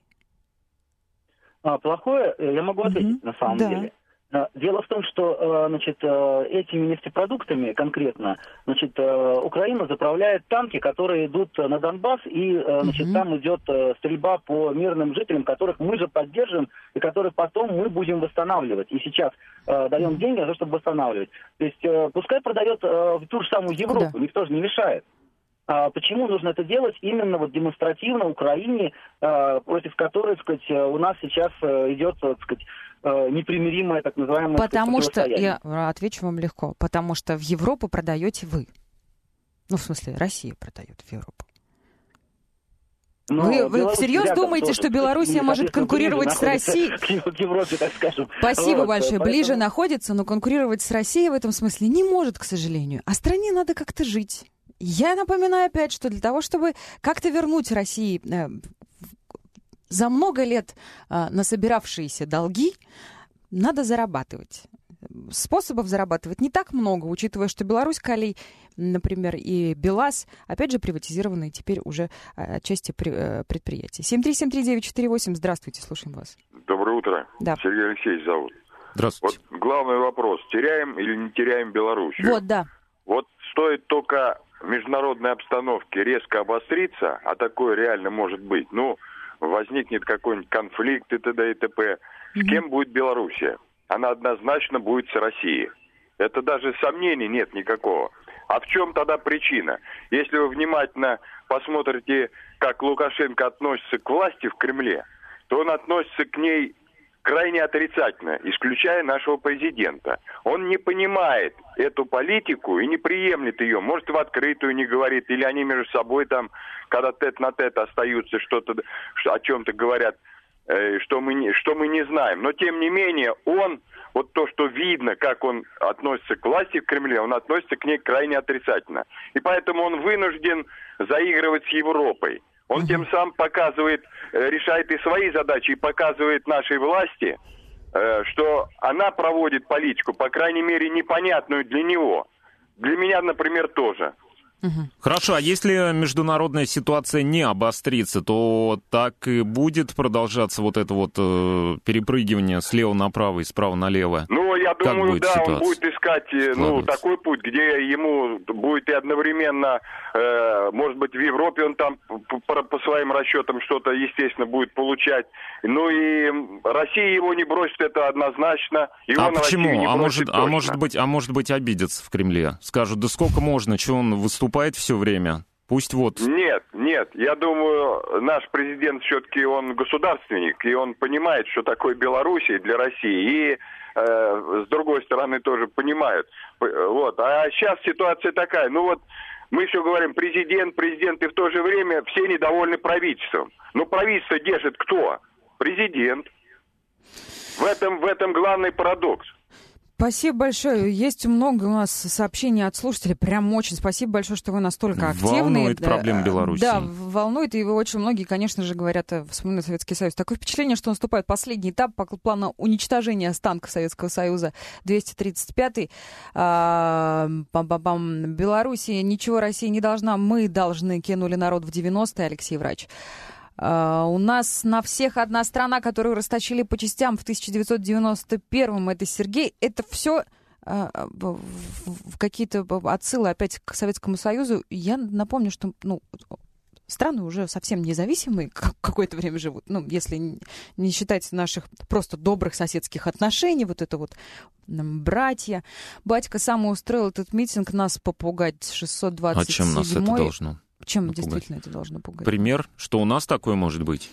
Плохое, я могу ответить на самом деле. Дело в том, что, значит, этими нефтепродуктами конкретно, значит, Украина заправляет танки, которые идут на Донбасс, и, значит, там идет стрельба по мирным жителям, которых мы же поддерживаем, и которые потом мы будем восстанавливать. И сейчас даем деньги за то, чтобы восстанавливать. То есть пускай продает в ту же самую Европу, никто же не мешает. Почему нужно это делать именно вот демонстративно Украине, против которой, так сказать, у нас сейчас идет, так сказать, непримиримое так называемое... Потому что, я отвечу вам легко, потому что в Европу продаете вы. Ну, в смысле, Россия продает в Европу. Вы всерьез думаете, что Белоруссия может конкурировать с Россией? К Европе, так скажем. Спасибо большое. Поэтому... Ближе находится, но конкурировать с Россией в этом смысле не может, к сожалению. А стране надо как-то жить. Я напоминаю опять, что для того, чтобы как-то вернуть России за много лет насобиравшиеся долги, надо зарабатывать. Способов зарабатывать не так много, учитывая, что Беларусь, Калий, например, и БелАЗ, опять же, приватизированные теперь уже отчасти предприятия. 7373948, здравствуйте, слушаем вас. Доброе утро. Да. Сергей Алексеевич зовут. Здравствуйте. Вот главный вопрос, теряем или не теряем Белоруссию? Вот, да. Вот стоит только в международной обстановке резко обостриться, а такое реально может быть, ну, возникнет какой-нибудь конфликт и т.д. и т.п. С кем будет Белоруссия? Она однозначно будет с Россией. Это даже сомнений нет никакого. А в чем тогда причина? Если вы внимательно посмотрите, как Лукашенко относится к власти в Кремле, то он относится к ней крайне отрицательно, исключая нашего президента. Он не понимает эту политику и не приемлет ее. Может, в открытую не говорит, или они между собой там, когда тет-на-тет остаются, что-то, о чем-то говорят, что мы не знаем. Но, тем не менее, он, вот то, что видно, как он относится к власти в Кремле, он относится к ней крайне отрицательно. И поэтому он вынужден заигрывать с Европой. Он тем самым показывает, решает и свои задачи, и показывает нашей власти, что она проводит политику, по крайней мере, непонятную для него. Для меня, например, тоже. Хорошо, а если международная ситуация не обострится, то так и будет продолжаться вот это вот перепрыгивание слева направо и справа налево? Ну, я думаю, да, ситуация? Он будет искать такой путь, где ему будет и одновременно, может быть, в Европе он там по своим расчетам что-то, естественно, будет получать. Ну и Россия его не бросит, это однозначно. И а он почему? Россию не бросит точно. может быть, обидятся в Кремле? Скажут, да сколько можно, что он выступает все время? Пусть вот... Нет, я думаю, наш президент все-таки он государственник, и он понимает, что такое Белоруссия для России, и с другой стороны тоже понимают. Вот. А сейчас ситуация такая, ну вот мы все говорим, президент, и в то же время все недовольны правительством. Но правительство держит кто? Президент. В этом главный парадокс. Спасибо большое. Есть много у нас сообщений от слушателей. Прям очень спасибо большое, что вы настолько активны. Волнует проблема Беларуси. Да, волнует. И очень многие, конечно же, говорят, вспоминают Советский Союз. Такое впечатление, что наступает последний этап по плану уничтожения останков Советского Союза. 235-й. Белоруссия ничего России не должна. Мы должны. Кинули народ в 90-е. Алексей Врач. У нас на всех одна страна, которую растащили по частям в 1991-м, это Сергей. Это все какие-то отсылы опять к Советскому Союзу. Я напомню, что страны уже совсем независимые какое-то время живут. Если не считать наших просто добрых соседских отношений, вот это вот братья. Батька сам устроил этот митинг нас попугать 627-й. А чем нас это должно? Чем напугать? Действительно это должно пугать? Пример, что у нас такое может быть?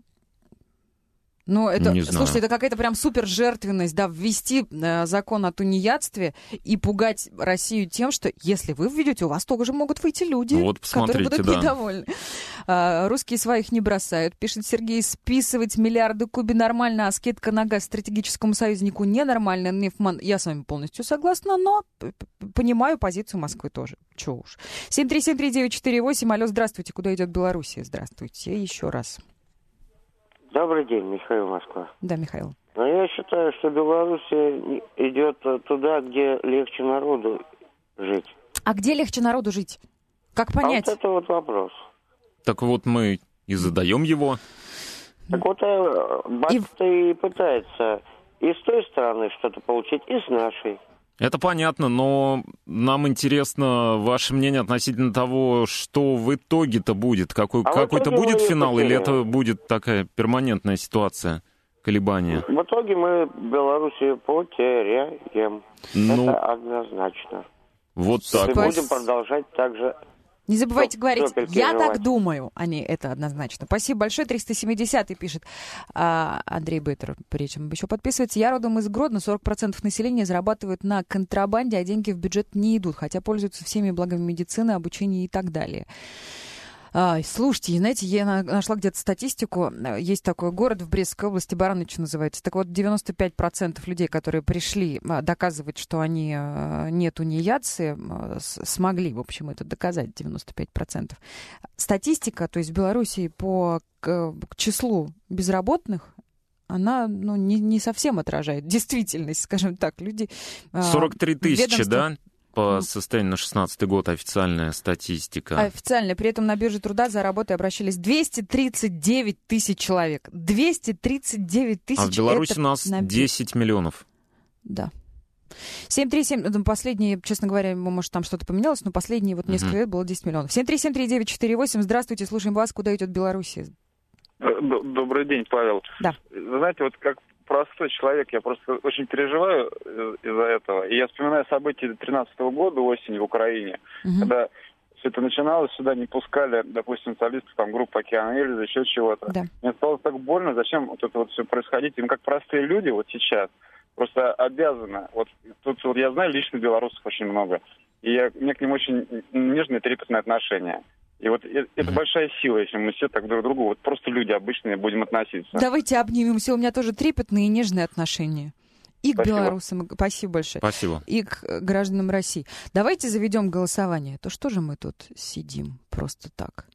Слушайте, это какая-то прям супер жертвенность, да, ввести закон о тунеядстве и пугать Россию тем, что если вы введете, у вас тоже могут выйти люди, которые будут недовольны. Русские своих не бросают, пишет Сергей. Списывать миллиарды куби нормально, а скидка на газ стратегическому союзнику ненормально. Нефман, я с вами полностью согласна, но понимаю позицию Москвы тоже. Чего уж. 7373948. Алло, здравствуйте. Куда идет Белоруссия? Здравствуйте. Еще раз. Добрый день, Михаил, Москва. Да, Михаил. Но я считаю, что Белоруссия идет туда, где легче народу жить. А где легче народу жить? Как понять? Вот это вот вопрос. Так вот мы и задаем его. Так вот, батя-то и пытается и с той стороны что-то получить, и с нашей. Это понятно, но нам интересно ваше мнение относительно того, что в итоге-то будет. Какой-то будет финал, или это будет такая перманентная ситуация, колебания? В итоге мы Белоруссию потеряем. Это однозначно. Вот так. И будем продолжать так же. Не забывайте говорить, я так думаю, а не это однозначно. Спасибо большое. 370-й пишет Андрей Бейтер, причем еще подписывается. Я родом из Гродно, 40% населения зарабатывают на контрабанде, а деньги в бюджет не идут, хотя пользуются всеми благами медицины, обучения и так далее. Слушайте, знаете, я нашла где-то статистику. Есть такой город в Брестской области, Барановичи называется. Так вот, 95% людей, которые пришли доказывать, что они не тунеядцы, смогли, в общем, это доказать, 95%. Статистика, то есть в Белоруссии по к числу безработных, она не совсем отражает действительность, скажем так. Люди, 43 тысячи, да? По состоянию на 2016 год официальная статистика. Официально. При этом на бирже труда за работой обращались 239 тысяч человек. 239 тысяч. А в Беларуси у нас 10 миллионов. Да. 737, последние, честно говоря, может, там что-то поменялось, но последние несколько лет было 10 миллионов. 7373948. Здравствуйте, слушаем вас. Куда идет Белоруссия? Добрый день, Павел. Да. Вы знаете, вот как простой человек, я просто очень переживаю из-за этого. И я вспоминаю события 2013 года осенью в Украине, когда все это начиналось, сюда не пускали, допустим, солистов группы «Океан Эльзы», еще чего-то. Да. Мне стало так больно, зачем вот это вот все происходить. Им как простые люди вот сейчас просто обязаны. Вот тут я знаю лично белорусов очень много. И у меня к ним очень нежные, трепетные отношения. И вот это большая сила, если мы все так друг к другу, вот просто люди обычные будем относиться. Давайте обнимемся. У меня тоже трепетные и нежные отношения. И к белорусам. Спасибо большое. Спасибо. И к гражданам России. Давайте заведем голосование. То что же мы тут сидим просто так?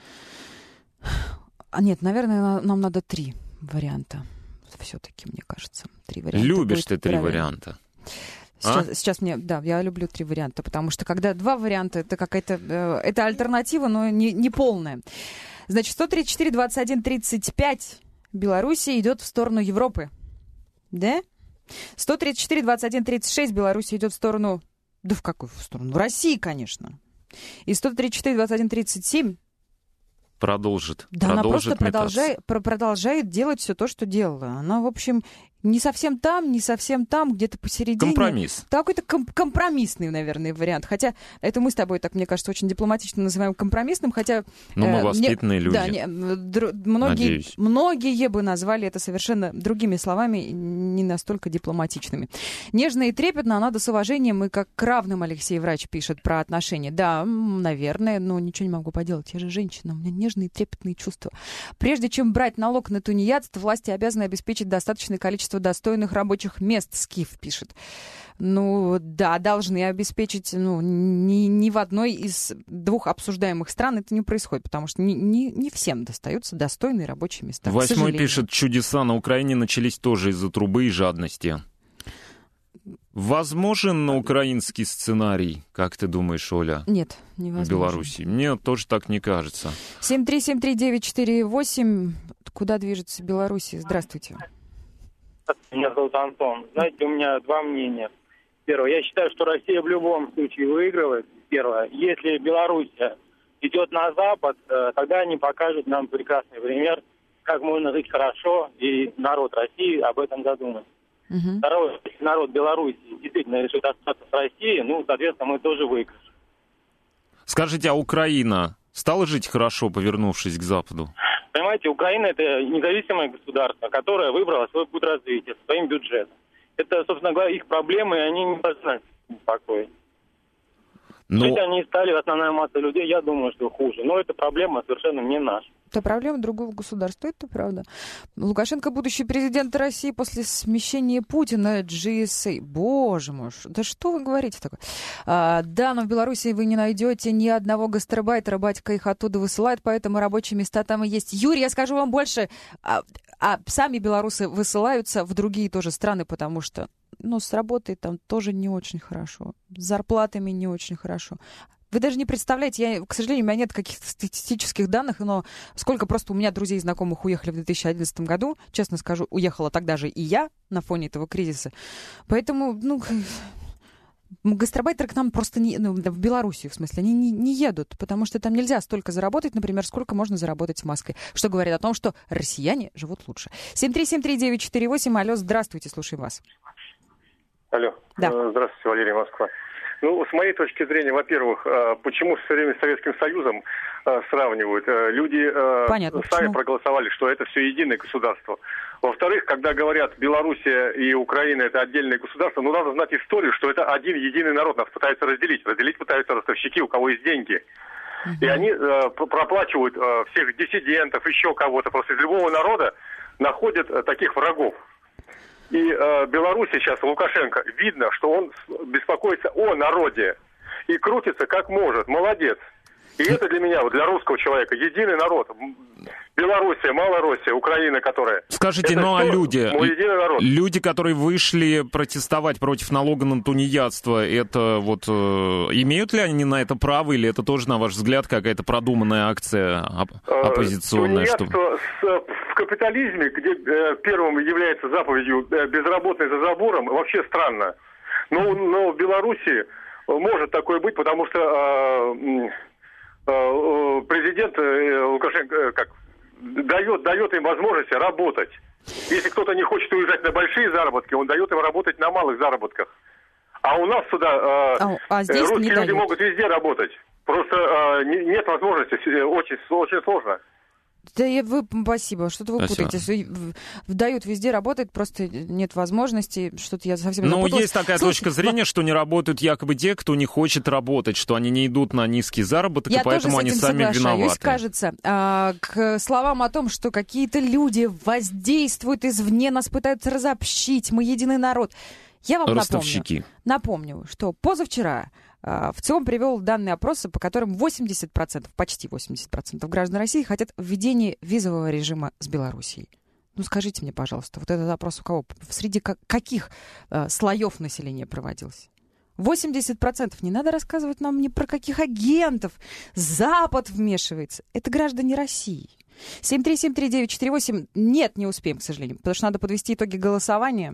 Нет, наверное, нам надо 3 варианта. Все-таки, мне кажется. 3 варианта. Любишь ты 3 варианта. Сейчас я люблю 3 варианта, потому что когда 2 варианта, это какая-то это альтернатива, но не полная. Значит, 134-21-35 Белоруссия идет в сторону Европы. Да? 134-21-36 Белоруссия идет в сторону... Да в какую сторону? В России, конечно. И 134-21-37... Продолжит. Да, она просто продолжает делать все то, что делала. Она, в общем, не совсем там, где-то посередине. Компромисс. Какой-то компромиссный, наверное, вариант. Хотя это мы с тобой, так мне кажется, очень дипломатично называем компромиссным, хотя... мы воспитанные люди. Да, многие бы назвали это совершенно другими словами, не настолько дипломатичными. Нежно и трепетно, надо с уважением, и как к равным, Алексей Врач пишет про отношения. Да, наверное, но ничего не могу поделать. Я же женщина, у меня нежные и трепетные чувства. Прежде чем брать налог на тунеядство, власти обязаны обеспечить достаточное количество количество достойных рабочих мест, Скиф пишет. Ну, да, должны обеспечить, ни в одной из двух обсуждаемых стран это не происходит, потому что не всем достаются достойные рабочие места. 8 пишет, чудеса на Украине начались тоже из-за трубы и жадности. Возможен украинский сценарий, как ты думаешь, Оля? Нет, невозможно. В Беларуси? Мне тоже так не кажется. 7373948. Куда движется Беларусь? Здравствуйте. Меня зовут Антон. Знаете, у меня два мнения. Первое, я считаю, что Россия в любом случае выигрывает. Первое, если Беларусь идет на Запад, тогда они покажут нам прекрасный пример, как можно жить хорошо, и народ России об этом задумает. Второе, если народ Беларуси действительно решит остаться с Россией, соответственно, мы тоже выиграем. Скажите, а Украина стала жить хорошо, повернувшись к Западу? Понимаете, Украина — это независимое государство, которое выбрало свой путь развития, своим бюджетом. Это, собственно говоря, их проблемы, и они не должны беспокоить. Если они стали, основная масса людей, я думаю, что хуже. Но эта проблема совершенно не наша. Это проблема другого государства, это правда. Лукашенко, будущий президент России после смещения Путина GSA. Боже мой, да что вы говорите такое? Да, но в Беларуси вы не найдете ни одного гастарбайтера, батька их оттуда высылает, поэтому рабочие места там и есть. Юрий, я скажу вам больше, сами белорусы высылаются в другие тоже страны, потому что с работой там тоже не очень хорошо, с зарплатами не очень хорошо. Вы даже не представляете, к сожалению, у меня нет каких-то статистических данных, но сколько просто у меня друзей и знакомых уехали в 2011 году, честно скажу, уехала тогда же и я на фоне этого кризиса. Поэтому, гастарбайтеры к нам просто в Белоруссию, в смысле, они не едут, потому что там нельзя столько заработать, например, сколько можно заработать в Москве, что говорит о том, что россияне живут лучше. 7373948, алло, здравствуйте, слушаем вас. Алло, да. Здравствуйте, Валерий, Москва. С моей точки зрения, во-первых, почему все время с Советским Союзом сравнивают? Люди сами проголосовали, что это все единое государство. Во-вторых, когда говорят, Белоруссия и Украина это отдельное государство, надо знать историю, что это один единый народ, нас пытаются разделить. Разделить пытаются ростовщики, у кого есть деньги. И они проплачивают всех диссидентов, еще кого-то. Просто из любого народа находят таких врагов. И Беларусь сейчас, Лукашенко, видно, что он беспокоится о народе и крутится как может. Молодец. И это для меня, для русского человека, единый народ. Белоруссия, Малороссия, Украина, которая... Скажите, а люди, которые вышли протестовать против налога на тунеядство, это имеют ли они на это право, или это тоже, на ваш взгляд, какая-то продуманная акция оппозиционная? Тунеядство в капитализме, где первым является заповедью «безработный за забором», вообще странно. Но в Беларуси может такое быть, потому что президент Лукашенко дает им возможность работать. Если кто-то не хочет уезжать на большие заработки, он дает им работать на малых заработках. А у нас сюда русские люди могут везде работать. Просто нет возможности, очень сложно. Да спасибо, что-то вы путаете. Дают везде работать, просто нет возможности, что-то я совсем запуталась. Есть такая точка зрения, что не работают якобы те, кто не хочет работать, что они не идут на низкий заработок, и поэтому они сами виноваты. Кажется, к словам о том, что какие-то люди воздействуют извне, нас пытаются разобщить, мы единый народ. Я вам напомню, что позавчера ВЦИОМ привел данные опроса, по которым 80%, почти 80% граждан России хотят введения визового режима с Белоруссией. Скажите мне, пожалуйста, этот опрос у кого? Среди каких слоев населения проводился? 80%. Не надо рассказывать нам ни про каких агентов. Запад вмешивается. Это граждане России. 7373948. Нет, не успеем, к сожалению, потому что надо подвести итоги голосования.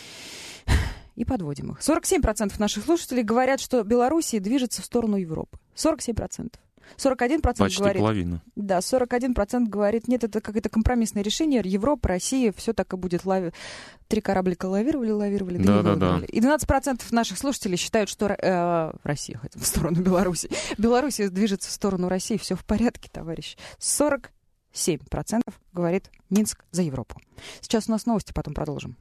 И подводим их. 47% наших слушателей говорят, что Белоруссия движется в сторону Европы. 47%. 41% почти говорит... половина. Да, 41% говорит, нет, это какое-то компромиссное решение. Европа, Россия, все так и будет. 3 кораблика лавировали. Да. И 12% наших слушателей считают, что Россия хотя бы в сторону Беларуси. Белоруссия движется в сторону России. Все в порядке, товарищи. 47% говорит Минск за Европу. Сейчас у нас новости, потом продолжим.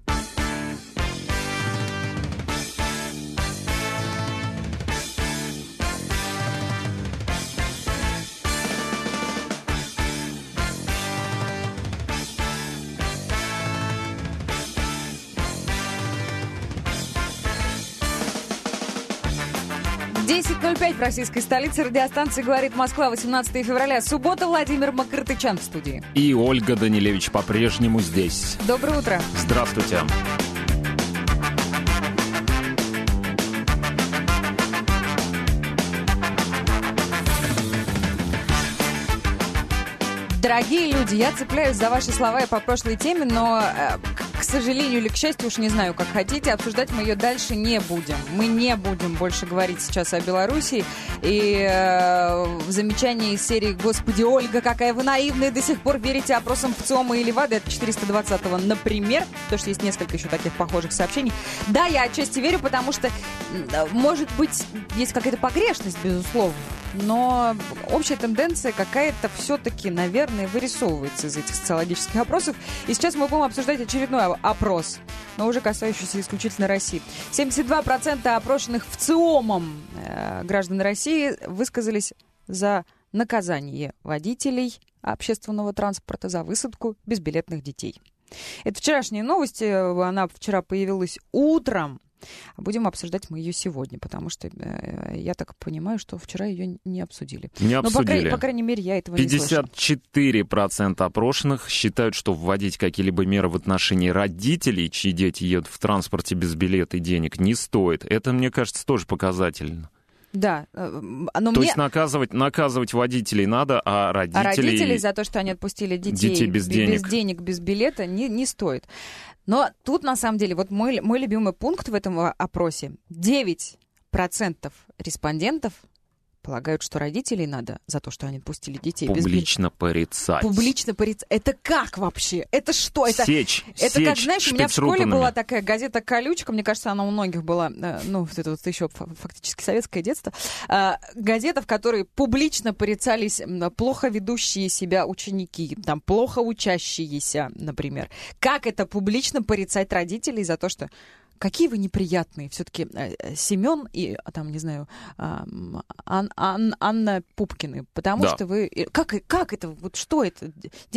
10:05 в российской столице. Радиостанция «Говорит Москва», 18 февраля. Суббота. Владимир Макрытычан в студии. И Ольга Данилевич по-прежнему здесь. Доброе утро. Здравствуйте. Дорогие люди, я цепляюсь за ваши слова и по прошлой теме, но, к сожалению или к счастью, уж не знаю, как хотите, обсуждать мы ее дальше не будем. Мы не будем больше говорить сейчас о Беларуси. И в замечании из серии «Господи, Ольга, какая вы наивная, до сих пор верите опросам ВЦИОМа и Левады», это 420-го, например, потому что есть несколько еще таких похожих сообщений. Да, я отчасти верю, потому что, может быть, есть какая-то погрешность, безусловно, но общая тенденция какая-то все-таки, наверное, вырисовывается из этих социологических опросов. И сейчас мы будем обсуждать очередной опрос, но уже касающийся исключительно России. 72% опрошенных ВЦИОМом граждан России высказались за наказание водителей общественного транспорта за высадку безбилетных детей. Это вчерашняя новость, она вчера появилась утром. Будем обсуждать мы ее сегодня, потому что я так понимаю, что вчера ее не обсудили. Не обсудили. Но, по крайней мере, я этого не слышала. 54% опрошенных считают, что вводить какие-либо меры в отношении родителей, чьи дети едут в транспорте без билета и денег, не стоит. Это, мне кажется, тоже показательно. Да. Но То есть наказывать водителей надо, а родителей за то, что они отпустили детей без денег, без билета, не стоит. Но тут, на самом деле, вот мой любимый пункт в этом опросе. 9% респондентов полагают, что родителей надо за то, что они отпустили детей публично порицать. Публично порицать. Это как вообще? Это что? Это как, знаешь, у меня в школе была такая газета «Колючка», мне кажется, она у многих была, ну, это вот еще фактически советское детство, газета, в которой публично порицались плохо ведущие себя ученики, там, плохо учащиеся, например. Как это публично порицать родителей за то, что... Какие вы неприятные. Все-таки Семен и, там, не знаю, Анна Пупкины. Потому что вы... Как это? Вот что это?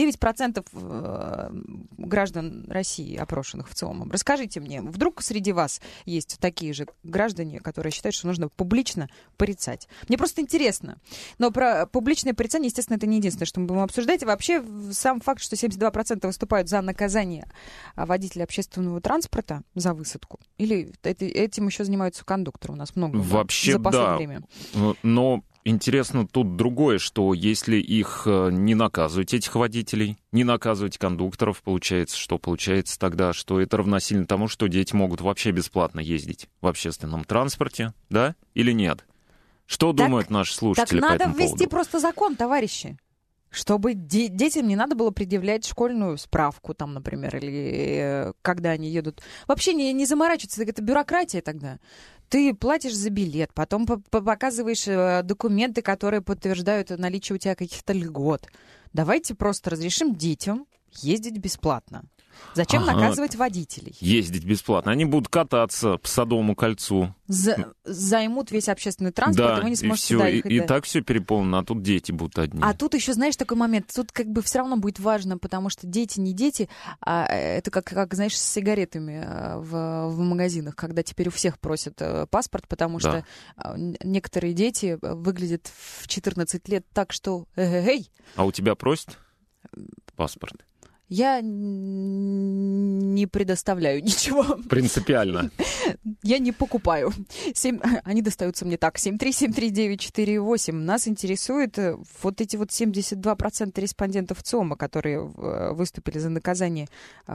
9% граждан России, опрошенных ВЦИОМом. Расскажите мне, вдруг среди вас есть такие же граждане, которые считают, что нужно публично порицать? Мне просто интересно. Но про публичное порицание, естественно, это не единственное, что мы будем обсуждать. И вообще сам факт, что 72% выступают за наказание водителя общественного транспорта за высадку. Или этим еще занимаются кондукторы? У нас много вообще, за последнее время. Но интересно тут другое, что если их не наказывать, этих водителей, не наказывать кондукторов, получается, что получается тогда, что это равносильно тому, что дети могут вообще бесплатно ездить в общественном транспорте, да, или нет? Что думают наши слушатели по этому поводу? Так надо ввести просто закон, товарищи. Чтобы детям не надо было предъявлять школьную справку, там, например, или когда они едут. Вообще не заморачиваться, это бюрократия тогда. Ты платишь за билет, потом показываешь документы, которые подтверждают наличие у тебя каких-то льгот. Давайте просто разрешим детям ездить бесплатно. Зачем наказывать водителей? Ездить бесплатно. Они будут кататься по Садовому кольцу. Займут весь общественный транспорт, да, и вы не сможете сюда ехать. И так все переполнено, а тут дети будут одни. А тут еще, знаешь, такой момент. Тут как бы все равно будет важно, потому что дети не дети, а это как знаешь, с сигаретами в магазинах, когда теперь у всех просят паспорт, потому что некоторые дети выглядят в 14 лет так, что эй. А у тебя просят паспорт? Я не предоставляю ничего. Принципиально. Я не покупаю. Они достаются мне так. 7373948. Нас интересует вот эти вот 72% респондентов ЦИОМа, которые выступили за наказание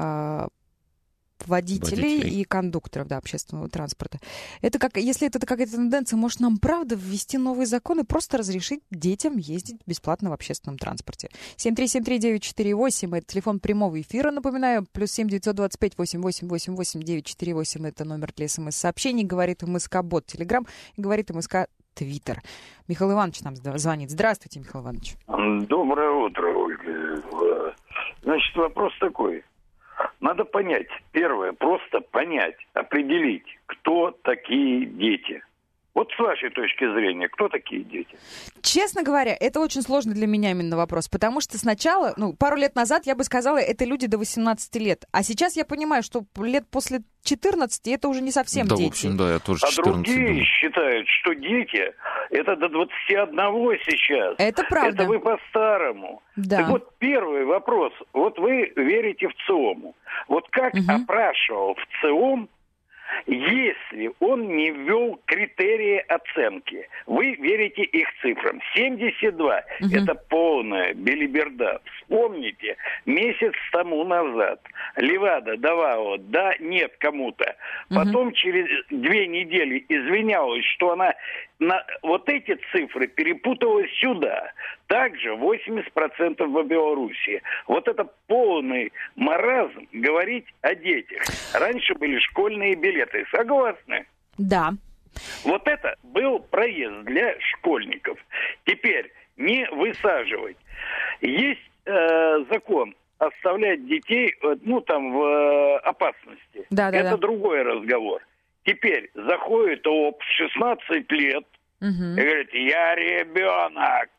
водителей и кондукторов, да, общественного транспорта. Это как, если это какая-то тенденция, может, нам правда ввести новые законы, просто разрешить детям ездить бесплатно в общественном транспорте. 7373948, это телефон прямого эфира, напоминаю, плюс 7-925-8888-948, это номер для СМС-сообщений, говорит МСК-бот Телеграм, и говорит МСК Твиттер. Михаил Иванович нам звонит. Здравствуйте, Михаил Иванович. Доброе утро, Ольга. Значит, вопрос такой. Надо понять, первое, просто понять, определить, кто такие дети. Вот с вашей точки зрения, кто такие дети? Честно говоря, это очень сложный для меня именно вопрос, потому что сначала, пару лет назад я бы сказала, это люди до 18 лет. А сейчас я понимаю, что лет после 14 это уже не совсем дети. Да, в общем, да, я тоже 14 А другие думаю. считают, что дети это до 21 сейчас. Это правда. Это вы по-старому. Да. Так вот, первый вопрос. Вот вы верите в ЦИОМ. Вот как опрашивал в ЦИОМ, если он не ввел критерии оценки? Вы верите их цифрам. 72 это полная белиберда. Вспомните, месяц тому назад Левада давала да, нет кому-то. Потом через 2 недели извинялась, что она на вот эти цифры перепутала сюда. Также 80% в Белоруссии. Вот это полный маразм говорить о детях. Раньше были школьные билеты. Согласны? Да. Вот это был проезд для школьников. Теперь не высаживать. Есть закон оставлять детей, в опасности. Это другой разговор. Теперь заходит в 16 лет и говорит, я ребенок.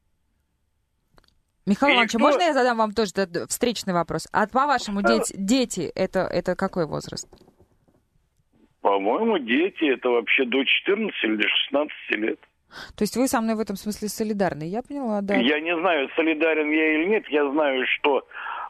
Михаил Иванович, можно я задам вам тоже встречный вопрос? А по-вашему, дети это какой возраст? По-моему, дети это вообще до 14 или 16 лет. То есть вы со мной в этом смысле солидарны? Я поняла, да. Я не знаю, солидарен я или нет. Я знаю, что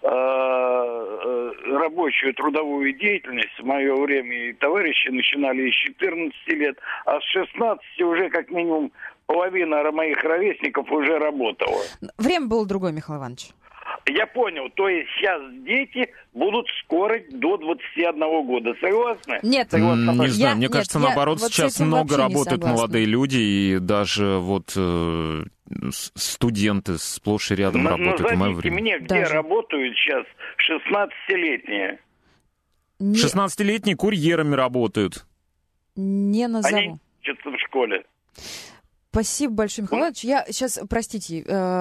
рабочую трудовую деятельность в мое время и товарищи начинали с 14 лет, а с 16 уже как минимум половина моих ровесников уже работала. Время было другое, Михаил Иванович. Я понял, то есть сейчас дети будут скоро до 21 года, согласны? Нет, не знаю, мне кажется, наоборот, сейчас много работают молодые люди, и даже студенты сплошь и рядом работают в мое время. Мне, где работают сейчас 16-летние? 16-летние курьерами работают. Не назову. Они учатся в школе. Спасибо большое, Михаил Иванович. Я сейчас, простите,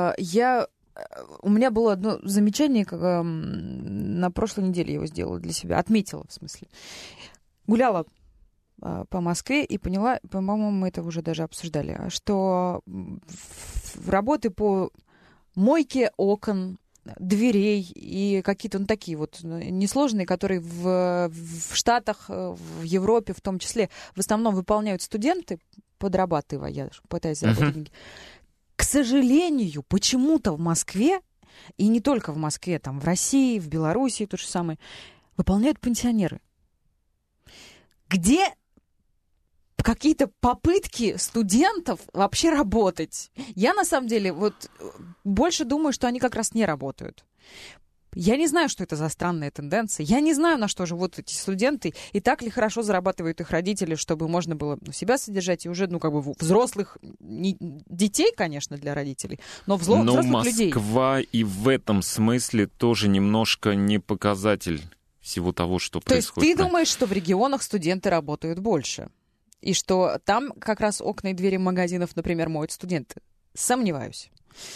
у меня было одно замечание, на прошлой неделе я его сделала для себя, отметила, в смысле. Гуляла по Москве и поняла, по-моему, мы это уже даже обсуждали, что работы по мойке окон, дверей и какие-то такие вот несложные, которые в Штатах, в Европе в том числе, в основном выполняют студенты, подрабатывая, я пытаюсь заработать деньги. К сожалению, почему-то в Москве, и не только в Москве, там в России, в Белоруссии то же самое, выполняют пенсионеры. Где какие-то попытки студентов вообще работать? Я, на самом деле, больше думаю, что они как раз не работают. Я не знаю, что это за странная тенденция. Я не знаю, на что живут эти студенты, и так ли хорошо зарабатывают их родители, чтобы можно было себя содержать, и уже, взрослых, детей, конечно, для родителей, но взрослых людей. Но Москва и в этом смысле тоже немножко не показатель всего того, что происходит. То есть ты думаешь, что в регионах студенты работают больше? И что там как раз окна и двери магазинов, например, моют студенты? Сомневаюсь.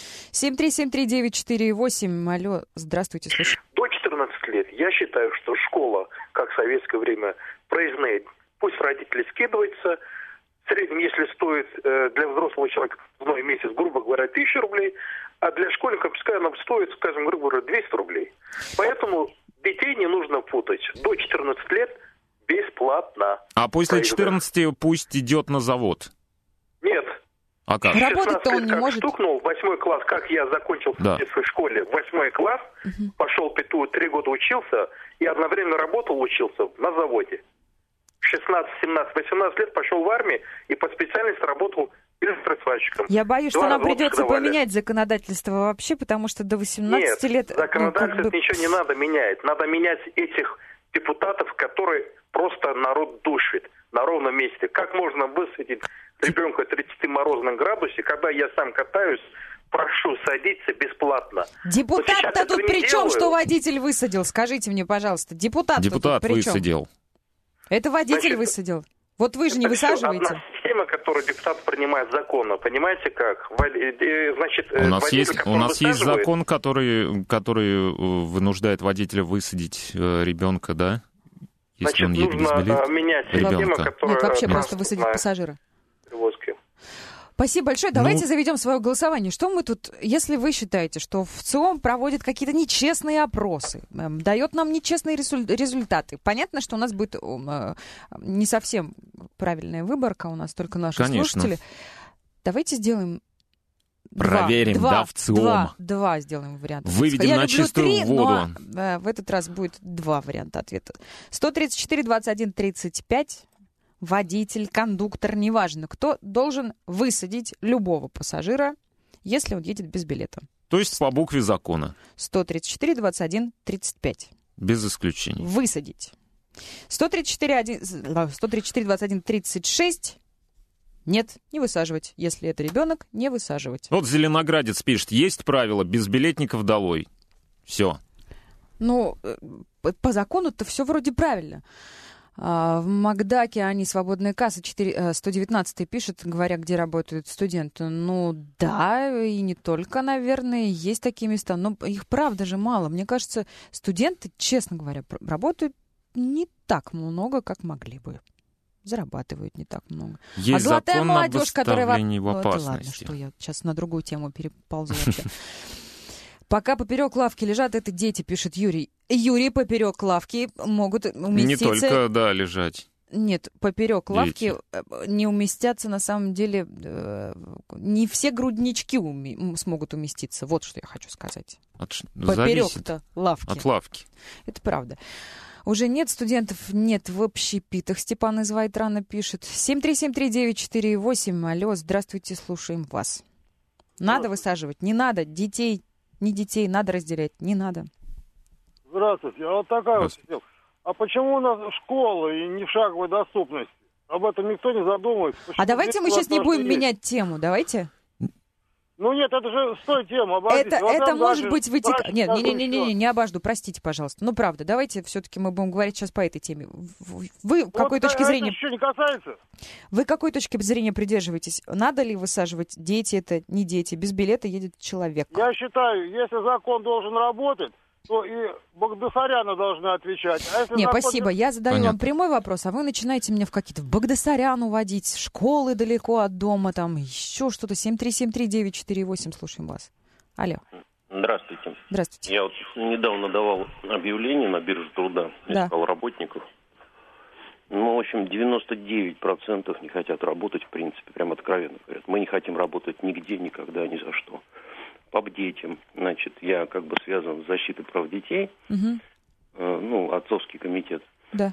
7373948. Алло, здравствуйте, слушаю. До 14 лет я считаю, что школа, как в советское время, проездная, пусть родители скидываются. В среднем, если стоит для взрослого человека в месяц, грубо говоря, 1000 рублей, а для школьника, пускай она стоит, скажем, грубо говоря, 200 рублей. Поэтому детей не нужно путать. До 14 лет бесплатно. А после 14 пусть идет на завод? Нет. А как? Работать-то он не может. Стукнул, 8 класс, как я закончил в детской школе, 8 класс, пошел ПТУ, 3 года учился, и одновременно работал, учился на заводе. В 16, 17, 18 лет пошел в армию и по специальности работал электросварщиком. Я боюсь, что нам придется поменять законодательство вообще, потому что до 18 лет... Нет, законодательство ничего не надо менять. Надо менять этих депутатов, которые просто народ душит на ровном месте. Как можно высадить ребенка 30-морозном градусе, когда я сам катаюсь, прошу садиться бесплатно. Депутат-то тут при чем, что водитель высадил? Скажите мне, пожалуйста. Депутат тут при чем? Высадил. Это водитель высадил. Вот вы же не высаживаете. Это одна система, которую депутат принимает законно. Понимаете как? Значит, у нас есть закон, который вынуждает водителя высадить ребенка, да? Если Значит, он едет без билета. Нужно менять систему, которая... Нет, вообще просто высадить пассажира. Спасибо большое. Давайте заведем свое голосование. Что мы тут, если вы считаете, что в ЦИОМ проводит какие-то нечестные опросы, дает нам нечестные результаты, понятно, что у нас будет не совсем правильная выборка, у нас только наши слушатели. Давайте сделаем проверим, в ЦИОМ. Два сделаем варианта. Выведем на чистую воду. Но в этот раз будет два варианта ответа. 134, 21, 35. Водитель, кондуктор, неважно, кто должен высадить любого пассажира, если он едет без билета. То есть по букве закона. 134, 21, 35. Без исключений. Высадить. 134, 21, 36. Нет, не высаживать. Если это ребенок, не высаживать. Вот зеленоградец пишет, есть правило, безбилетников долой. Все. Ну, по закону-то все вроде правильно. В Макдаке они свободные кассы, 119 пишет, говоря, где работают студенты. Ну да, и не только, наверное, есть такие места, но их правда же мало. Мне кажется, студенты, честно говоря, работают не так много, как могли бы. Зарабатывают не так много. Есть золотая закон молодежь, которая в опасности. Ладно, что я сейчас на другую тему переползу вообще. Пока поперек лавки лежат, это дети, пишет Юрий. Юрий, поперек лавки могут уместиться... Не только, да, лежать. Нет, поперек лавки не уместятся, на самом деле, не все груднички смогут уместиться. Вот что я хочу сказать. Поперек-то лавки. От лавки. Это правда. Уже нет студентов, нет в общепитах. Степан из Вайтрана пишет. 7373948. Алло, здравствуйте, слушаем вас. Надо высаживать, не надо. Детей, не детей, надо разделять, не надо. Здравствуйте, я вот такая вот сидел. А почему у нас школы и не в шаговой доступности? Об этом никто не задумывается. А давайте мы сейчас не будем менять тему, давайте. Ну нет, это же с той темы. Это может быть вытекает. Нет, не обожду, простите, пожалуйста. Ну правда, давайте все-таки мы будем говорить сейчас по этой теме. Вы какой точки зрения? Это еще не касается. Вы какой точки зрения придерживаетесь? Надо ли высаживать? Дети это не дети. Без билета едет человек. Я считаю, если закон должен работать, то и Багдасаряна должны отвечать. Не, спасибо. Я задаю вам прямой вопрос, а вы начинаете меня в какие-то Багдасарян уводить, школы далеко от дома, там еще что-то. 7373948, слушаем вас. Алло. Здравствуйте. Здравствуйте. Я вот недавно давал объявление на бирже труда, искал работников. Ну, в общем, 99% не хотят работать, в принципе, прям откровенно говорят. Мы не хотим работать нигде, никогда, ни за что. По детям, значит, я как бы связан с защитой прав детей, отцовский комитет. Да.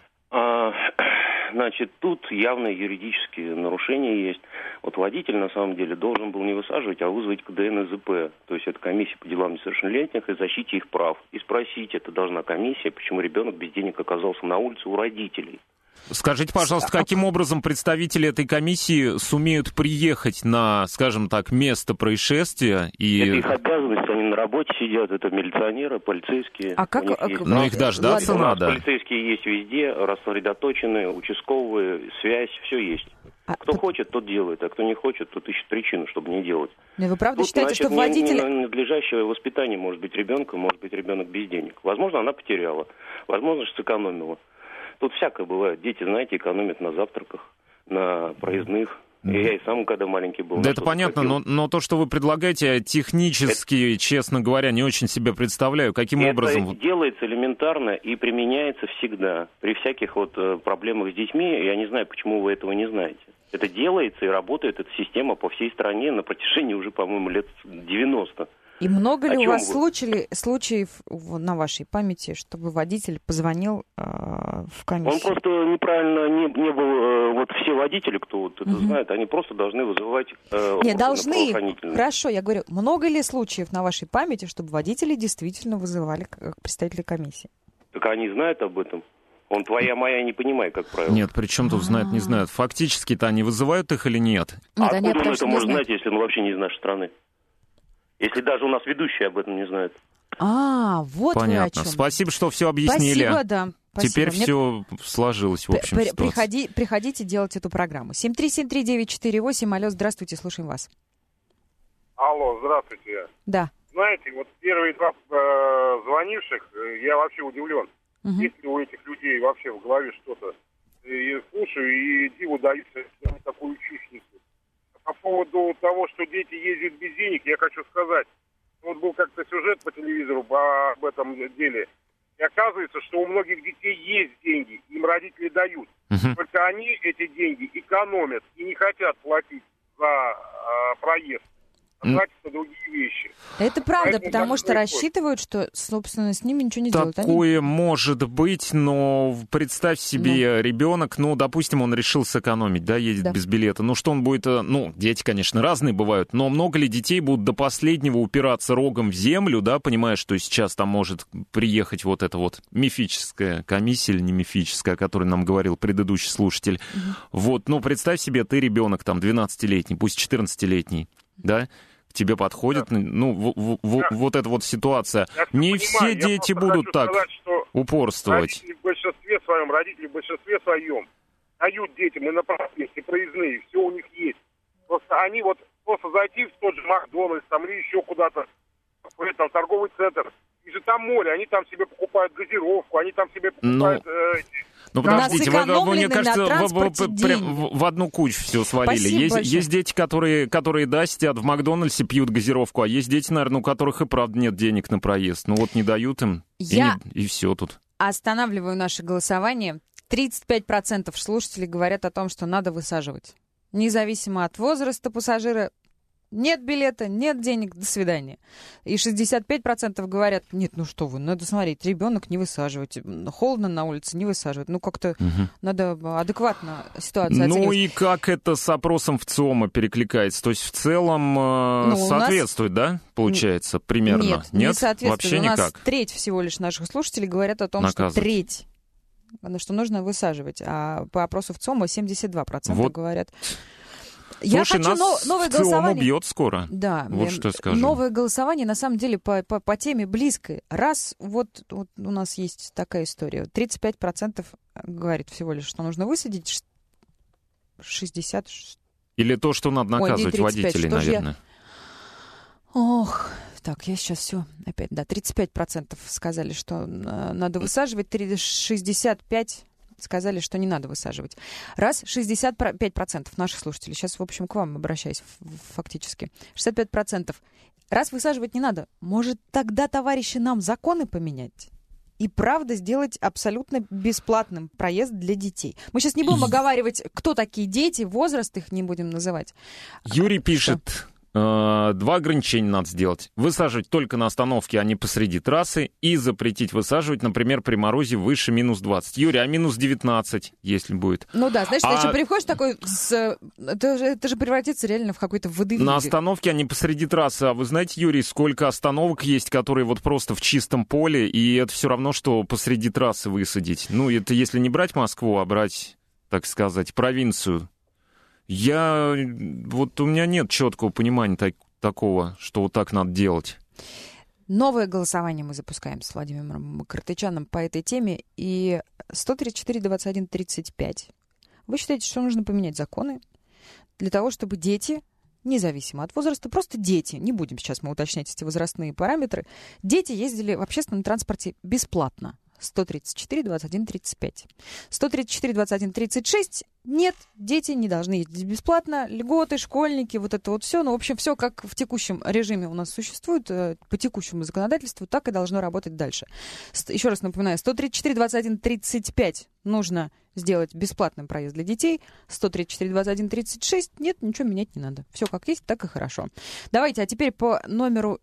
Значит, тут явные юридические нарушения есть. Вот водитель, на самом деле, должен был не высаживать, а вызвать КДНЗП, то есть это комиссия по делам несовершеннолетних и защите их прав. И спросить, это должна комиссия, почему ребенок без денег оказался на улице у родителей. Скажите, пожалуйста, каким образом представители этой комиссии сумеют приехать на, скажем так, место происшествия? Это их обязанность, они на работе сидят, это милиционеры, полицейские. Но их дождаться надо. Полицейские есть везде, рассредоточены, участковые, связь, все есть. Кто хочет, тот делает, а кто не хочет, тот ищет причину, чтобы не делать. Но вы правда тут, считаете, что водитель... Ненадлежащее воспитание может быть ребенка, может быть ребенок без денег. Возможно, она потеряла, возможно, сэкономила. Тут всякое бывает. Дети, знаете, экономят на завтраках, на проездных. Я и сам, когда маленький был. Да это понятно, но то, что вы предлагаете, технически, честно говоря, не очень себе представляю. Каким образом... Это делается элементарно и применяется всегда. При всяких проблемах с детьми, я не знаю, почему вы этого не знаете. Это делается и работает эта система по всей стране на протяжении уже, по-моему, лет 90. И много ли у вас случаев на вашей памяти, чтобы водитель позвонил в комиссию? Он просто неправильно не был... все водители, кто это знает, они просто должны вызывать должны. Хорошо, я говорю, много ли случаев на вашей памяти, чтобы водители действительно вызывали представителей комиссии? Так они знают об этом. Он твоя-моя не понимает, как правило. Нет, причем тут знают, не знают. Фактически-то они вызывают их или нет? Откуда он это может знать, если он вообще не из нашей страны? Если даже у нас ведущие об этом не знают. Вот понятно. Вы о чем. Спасибо, что все объяснили. Спасибо, да. Спасибо. Теперь все сложилось, в общем, ситуация. Приходите делать эту программу. 7373948. Алло, здравствуйте, слушаем вас. Алло, здравствуйте. Да. Знаете, вот первые два звонивших, я вообще удивлен. Есть ли у этих людей вообще в голове что-то? И слушаю, и диву даюсь, что они такую чушь несут. по поводу того, что дети ездят без денег, я хочу сказать. Вот был как-то сюжет по телевизору об этом деле. И оказывается, что у многих детей есть деньги, им родители дают. Только они эти деньги экономят и не хотят платить за проезд. Платят на другие вещи. Это правда, потому что рассчитывают, что, собственно, с ними ничего не делают. Такое может быть, но представь себе, ребенок, допустим, он решил сэкономить, едет без билета. Что он будет... дети, конечно, разные бывают, но много ли детей будут до последнего упираться рогом в землю, понимая, что сейчас там может приехать вот эта вот мифическая комиссия, или не мифическая, о которой нам говорил предыдущий слушатель. Представь себе, ты ребенок, 12-летний, пусть 14-летний, к тебе подходит, вот эта вот ситуация. Не все дети будут так упорствовать. Родители в большинстве своем дают детям и на проезд, и проездные, все у них есть. Просто они просто зайти в тот же Макдональдс или еще куда-то, в торговый центр, и же там море, они там себе покупают газировку, они там себе покупают... подождите, мне кажется, в одну кучу все свалили. Есть дети, которые сидят в Макдональдсе, пьют газировку, а есть дети, наверное, у которых и правда нет денег на проезд. Не дают им, и все тут. Останавливаю наше голосование. 35% слушателей говорят о том, что надо высаживать. Независимо от возраста пассажира, нет билета, нет денег, до свидания. И 65% говорят, нет, что вы, надо смотреть, ребенок не высаживать, холодно на улице, не высаживать. Как-то надо адекватно ситуацию оценивать. И как это с опросом ВЦИОМа перекликается? То есть в целом соответствует, получается, примерно? Нет, не соответствует. Вообще у нас никак. Треть всего лишь наших слушателей говорят о том, что треть, что нужно высаживать. А по опросу ВЦИОМа 72% говорят... Слушай, я хочу новое голосование. Убьет скоро. Да, что скажу. Новое голосование, на самом деле, по теме близкой. Раз у нас есть такая история. 35% говорит всего лишь, что нужно высадить, 60%... Или то, что надо наказывать водителей, наверное. Так, я сейчас все опять... 35% сказали, что надо высаживать, 65% сказали, что не надо высаживать. Раз 65% наших слушателей, сейчас, в общем, к вам обращаюсь фактически, 65%. Раз высаживать не надо, может, тогда, товарищи, нам законы поменять? И правда сделать абсолютно бесплатным проезд для детей. Мы сейчас не будем оговаривать, кто такие дети, возраст их не будем называть. Юрий пишет... 2 ограничения надо сделать. Высаживать только на остановке, а не посреди трассы. И запретить высаживать, например, при морозе выше минус 20. Юрий, а минус 19, если будет? Знаешь, ты еще приходишь такой... Это же превратится реально в какой-то водевиль. На остановке, а не посреди трассы. А вы знаете, Юрий, сколько остановок есть, которые просто в чистом поле, и это все равно, что посреди трассы высадить. Это если не брать Москву, а брать, так сказать, провинцию. У меня нет четкого понимания такого, что вот так надо делать. Новое голосование мы запускаем с Владимиром Картычаном по этой теме. И 134-21-35. Вы считаете, что нужно поменять законы для того, чтобы дети, независимо от возраста, просто дети, не будем сейчас мы уточнять эти возрастные параметры, дети ездили в общественном транспорте бесплатно. 134-21-35. 134-21-36. Нет, дети не должны ездить бесплатно. Льготы, школьники, это все. В общем, все как в текущем режиме у нас существует, по текущему законодательству, так и должно работать дальше. Еще раз напоминаю, 134-21-35 нужно сделать бесплатным проезд для детей. 134-21-36 нет, ничего менять не надо. Все как есть, так и хорошо. Давайте, а теперь по номеру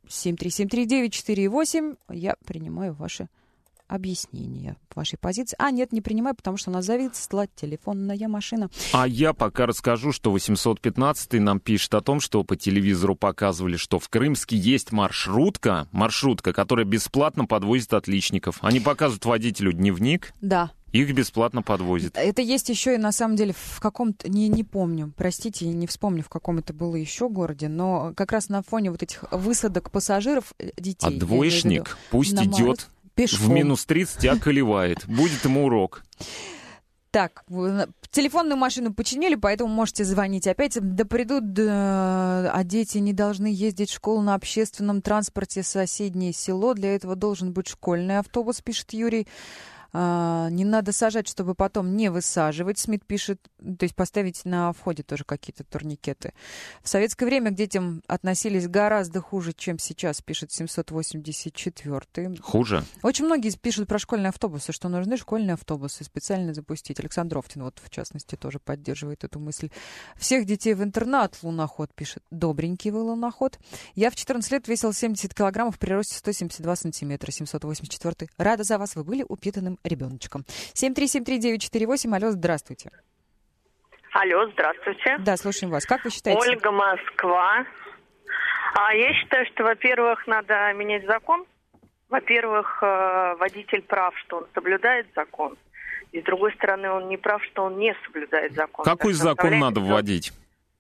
7373948 я принимаю ваши объяснение вашей позиции. Нет, не принимаю, потому что у нас зависла телефонная машина. А я пока расскажу, что 815-й нам пишет о том, что по телевизору показывали, что в Крымске есть маршрутка, которая бесплатно подвозит отличников. Они показывают водителю дневник. Да. Их бесплатно подвозят. Это есть еще и, на самом деле, в каком-то... Не помню, простите, не вспомню, в каком это было еще городе, но как раз на фоне этих высадок пассажиров детей... А двоечник пусть идет... Пешком. В минус 30 околевает. Будет ему урок. Так, телефонную машину починили, поэтому можете звонить опять. А дети не должны ездить в школу на общественном транспорте в соседнее село. Для этого должен быть школьный автобус, пишет Юрий. Не надо сажать, чтобы потом не высаживать, Смит пишет. То есть поставить на входе тоже какие-то турникеты. В советское время к детям относились гораздо хуже, чем сейчас, пишет 784-й. Хуже? Очень многие пишут про школьные автобусы, что нужны школьные автобусы специально запустить. Александр Овтин, вот в частности, тоже поддерживает эту мысль. Всех детей в интернат, луноход пишет. Добренький вы, луноход. Я в 14 лет весил 70 килограммов при росте 172 сантиметра. 784-й. Рада за вас, вы были упитанным ребеночком. 7373948. Алло, здравствуйте. Алло, здравствуйте. Да, слушаем вас. Как вы считаете? Ольга, Москва. Я считаю, что, во-первых, надо менять закон. Во-первых, водитель прав, что он соблюдает закон. И, с другой стороны, он не прав, что он не соблюдает закон. Какой закон надо вводить?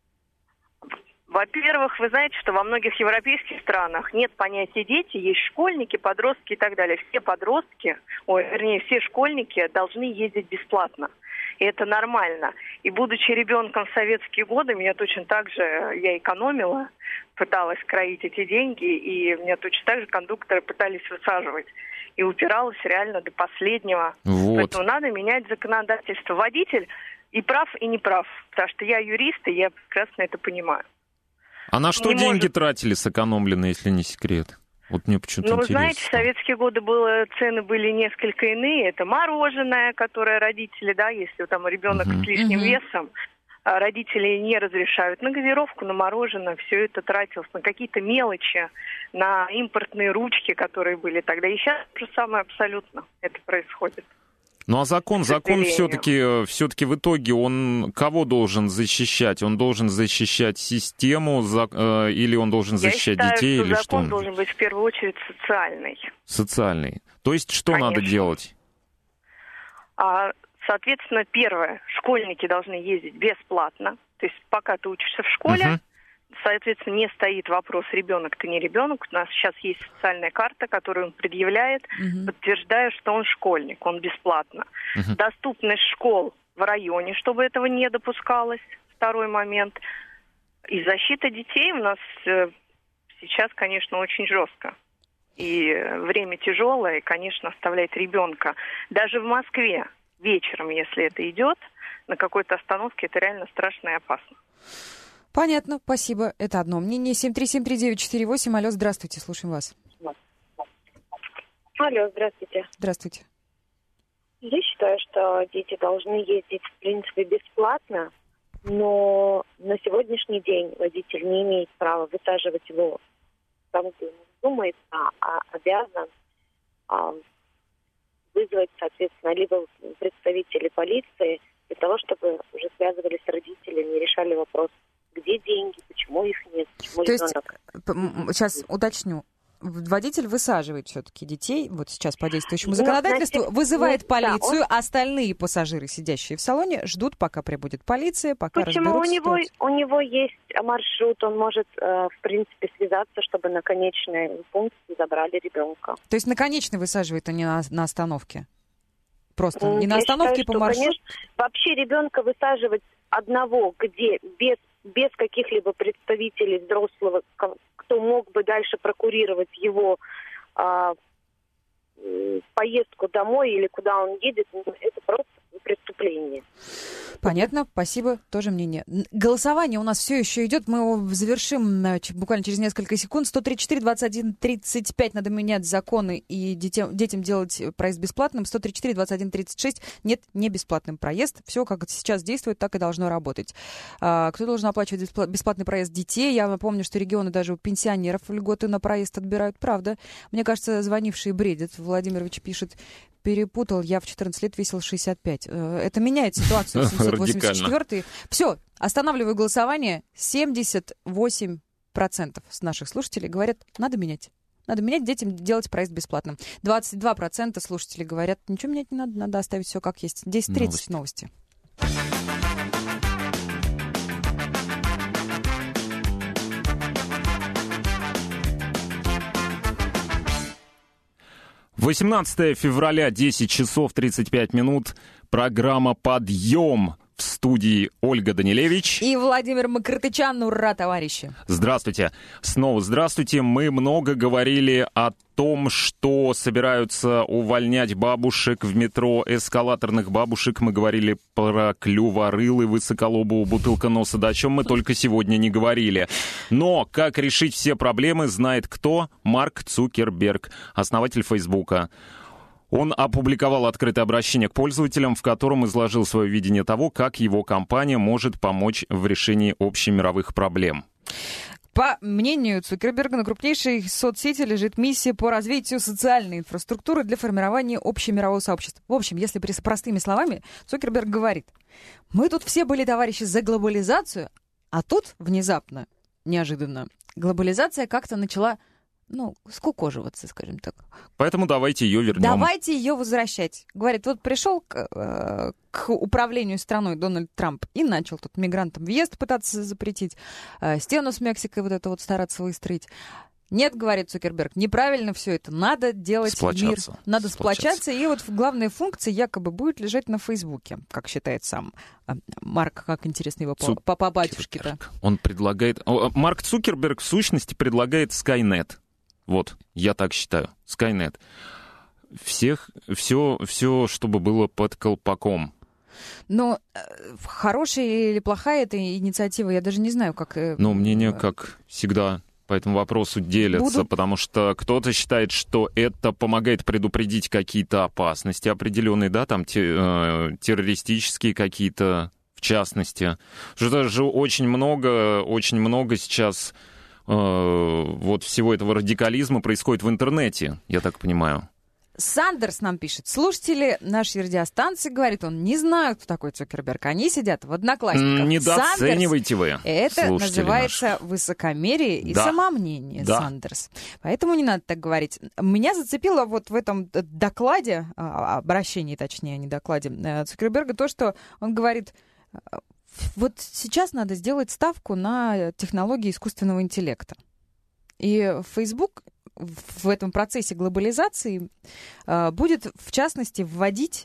Во-первых, вы знаете, что во многих европейских странах нет понятия дети, есть школьники, подростки и так далее. Все подростки, все школьники должны ездить бесплатно. И это нормально. И будучи ребенком в советские годы, меня точно так же, я экономила, пыталась кроить эти деньги, и меня точно так же кондукторы пытались высаживать. И упиралась реально до последнего. Вот. Поэтому надо менять законодательство. Водитель и прав, и не прав. Потому что я юрист, и я прекрасно это понимаю. А на что деньги тратили сэкономленные, если не секрет? Вот мне почему-то интересно. Вы знаете, в советские годы цены были несколько иные. Это мороженое, которое родители, если там ребенок с лишним весом, родители не разрешают на газировку, на мороженое. Все это тратилось на какие-то мелочи, на импортные ручки, которые были тогда. И сейчас то же самое абсолютно это происходит. Ну а закон все-таки в итоге он кого должен защищать? Он должен защищать систему или он должен защищать детей? Я считаю, или что закон что? должен быть в первую очередь социальный. Социальный. То есть что Конечно. надо делать? Соответственно, первое, школьники должны ездить бесплатно. То есть пока ты учишься в школе, соответственно, не стоит вопрос, ребенок ты не ребенок. У нас сейчас есть социальная карта, которую он предъявляет, подтверждая, что он школьник, он бесплатно. Доступность школ в районе, чтобы этого не допускалось. Второй момент. И защита детей у нас сейчас, конечно, очень жестко. И время тяжелое, и, конечно, оставляет ребенка. Даже в Москве вечером, если это идет, на какой-то остановке, это реально страшно и опасно. Понятно, спасибо. Это одно мнение. 7373948. Алло, здравствуйте, слушаем вас. Алло, здравствуйте. Здравствуйте. Я считаю, что дети должны ездить, в принципе, бесплатно, но на сегодняшний день водитель не имеет права высаживать его там, где ему думается, а обязан вызвать, соответственно, либо представителей полиции для того, чтобы уже связывались с родителями и решали вопрос, где деньги, почему их нет, почему ребенок... Сейчас уточню. Водитель высаживает все-таки детей, вот сейчас по действующему законодательству, вызывает полицию, остальные пассажиры, сидящие в салоне, ждут, пока прибудет полиция, пока разберут ситуацию. У него есть маршрут, он может, в принципе, связаться, чтобы на конечный пункт забрали ребенка. То есть на конечный высаживает, а не на остановке? Просто не на остановке, по маршруту? Конечно, вообще ребенка высаживать одного, где без каких-либо представителей взрослого, кто мог бы дальше прокурировать его поездку домой или куда он едет, это просто преступление. Понятно, спасибо, тоже мнение. Голосование у нас все еще идет, мы его завершим буквально через несколько секунд. 134-21-35 надо менять законы и детям делать проезд бесплатным. 134-21-36 нет, не бесплатным проезд. Все, как сейчас действует, так и должно работать. Кто должен оплачивать бесплатный проезд детей? Я напомню, что регионы даже у пенсионеров льготы на проезд отбирают, правда. Мне кажется, звонившие бредят. Владимирович пишет: перепутал, я в 14 лет весил 65. Это меняет ситуацию. 784. Все, останавливаю голосование. 78% с наших слушателей говорят, надо менять. Надо менять, детям делать проезд бесплатным. 22% слушателей говорят, ничего менять не надо, надо оставить все как есть. 10:30 новости. — 18 февраля, 10 часов 35 минут. Программа «Подъем». В студии Ольга Данилевич. И Владимир Макротычян. Ура, товарищи! Здравствуйте. Снова здравствуйте. Мы много говорили о том, что собираются увольнять бабушек в метро, эскалаторных бабушек. Мы говорили про клюворылы, высоколобую бутылконоса, да о чем мы только сегодня не говорили. Но как решить все проблемы, знает кто? Марк Цукерберг, основатель Фейсбука. Он опубликовал открытое обращение к пользователям, в котором изложил свое видение того, как его компания может помочь в решении общемировых проблем. По мнению Цукерберга, на крупнейшей соцсети лежит миссия по развитию социальной инфраструктуры для формирования общемирового сообщества. В общем, если простыми словами, Цукерберг говорит: мы тут все были, товарищи, за глобализацию, а тут внезапно, неожиданно, глобализация как-то начала... скукоживаться, скажем так. Поэтому давайте ее вернем. Давайте ее возвращать. Говорит, вот пришел к управлению страной Дональд Трамп и начал тут мигрантам въезд пытаться запретить, стену с Мексикой вот это вот стараться выстроить. Нет, говорит Цукерберг, неправильно все это. Надо делать мир. Надо сплочаться. И вот главная функция якобы будет лежать на Фейсбуке, как считает сам Марк, как интересно его по батюшке-то. Он предлагает... Марк Цукерберг в сущности предлагает Skynet. Вот, я так считаю. Skynet. Все, чтобы было под колпаком. Но хорошая или плохая эта инициатива, я даже не знаю, как... Мнение, как всегда, по этому вопросу делятся, потому что кто-то считает, что это помогает предупредить какие-то опасности определенные, да, там террористические какие-то, в частности. Что же очень много сейчас... вот всего этого радикализма происходит в интернете, я так понимаю. Сандерс нам пишет. Слушатели нашей радиостанции, говорит он, не знают, кто такой Цукерберг. Они сидят в Одноклассниках. Недооценивайте вы. Это называется высокомерие и самомнение, Сандерс. Поэтому не надо так говорить. Меня зацепило вот в этом докладе, обращении, точнее, не докладе Цукерберга, то, что он говорит... Вот сейчас надо сделать ставку на технологии искусственного интеллекта. И Facebook в этом процессе глобализации будет, в частности, вводить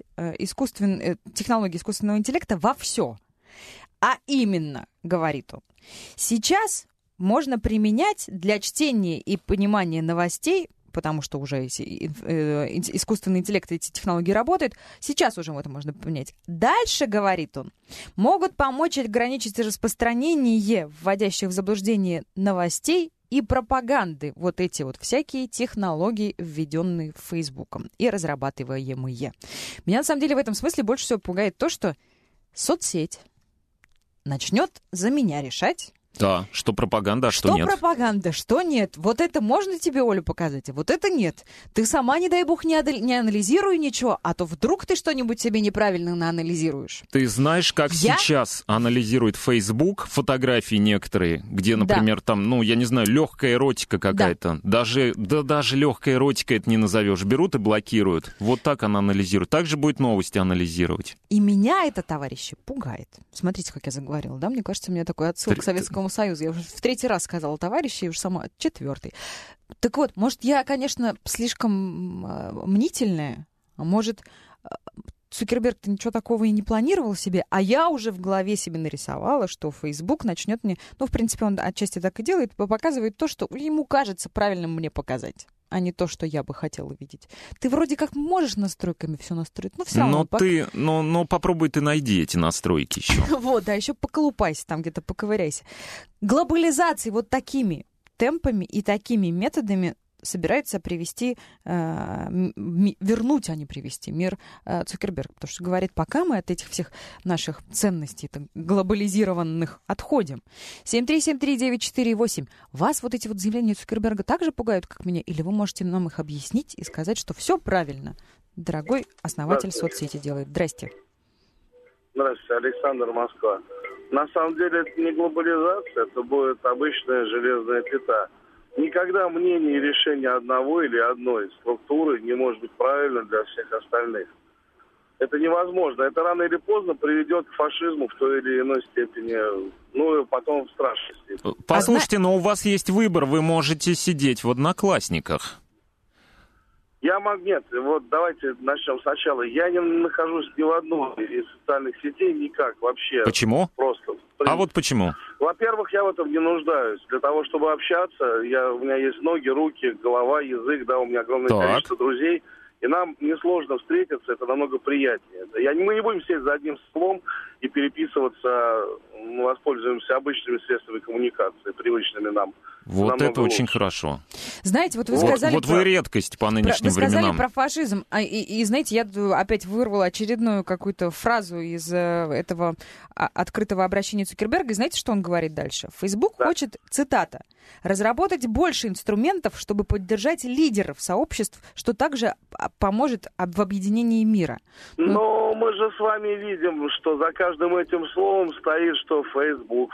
технологии искусственного интеллекта во все. А именно, говорит он, сейчас можно применять для чтения и понимания новостей, потому что уже искусственный интеллект, эти технологии работают, сейчас уже это можно поменять. Дальше, говорит он, могут помочь ограничить распространение вводящих в заблуждение новостей и пропаганды. Вот эти вот всякие технологии, введенные Фейсбуком и разрабатываемые. Меня, на самом деле, в этом смысле больше всего пугает то, что соцсеть начнет за меня решать, да, что пропаганда, а что нет. Что пропаганда, что нет. Вот это можно тебе, Оля, показать, а вот это нет. Ты сама, не дай бог, не анализируй ничего, а то вдруг ты что-нибудь себе неправильно наанализируешь. Ты знаешь, как сейчас анализирует Facebook фотографии некоторые, где, например, там, я не знаю, легкая эротика какая-то. Да. Даже легкая эротика это не назовешь. Берут и блокируют. Вот так она анализирует. Так же будет новости анализировать. И меня это, товарищи, пугает. Смотрите, как я заговорила, да? Мне кажется, у меня такой отсыл к Советскому Союзу. Я уже в 3-й раз сказала товарищи, и уже сама 4-й. Так вот, может, я, конечно, слишком мнительная, а может, Цукерберг-то ничего такого и не планировал себе, а я уже в голове себе нарисовала, что Facebook начнет мне... в принципе, он отчасти так и делает, показывает то, что ему кажется правильным мне показать, а не то, что я бы хотела видеть. Ты вроде как можешь настройками все настроить, но все равно... Но попробуй ты найди эти настройки еще. Вот, да, еще поколупайся там где-то, поковыряйся. Глобализации вот такими темпами и такими методами собирается привести, привести мир Цукерберг. Потому что говорит, пока мы от этих всех наших ценностей глобализированных отходим. 7373948. Вас вот эти вот заявления Цукерберга так же пугают, как меня? Или вы можете нам их объяснить и сказать, что все правильно? Дорогой основатель соцсети делает. Здрасте. Здравствуйте, Александр, Москва. На самом деле это не глобализация, это будет обычная железная пята. Никогда мнение и решение одного или одной структуры не может быть правильным для всех остальных. Это невозможно. Это рано или поздно приведет к фашизму в той или иной степени, и потом в страшной степени. Послушайте, но у вас есть выбор, вы можете сидеть в Одноклассниках. Нет, вот давайте начнем сначала. Я не нахожусь ни в одной из социальных сетей никак вообще. Почему? Просто. А вот почему? Во-первых, я в этом не нуждаюсь. Для того, чтобы общаться, у меня есть ноги, руки, голова, язык, да, у меня огромное количество друзей. И нам несложно встретиться, это намного приятнее. Мы не будем сидеть за одним столом и переписываться, воспользуемся обычными средствами коммуникации, привычными нам. Вот это очень хорошо. Знаете, вот вы сказали... Вот вы редкость по нынешним временам. Вы сказали про фашизм. И знаете, я опять вырвала очередную какую-то фразу из этого открытого обращения Цукерберга. И знаете, что он говорит дальше? Facebook хочет, цитата, разработать больше инструментов, чтобы поддержать лидеров сообществ, что также поможет в объединении мира. Но мы же с вами видим, что за каждым этим словом стоит, что Facebook.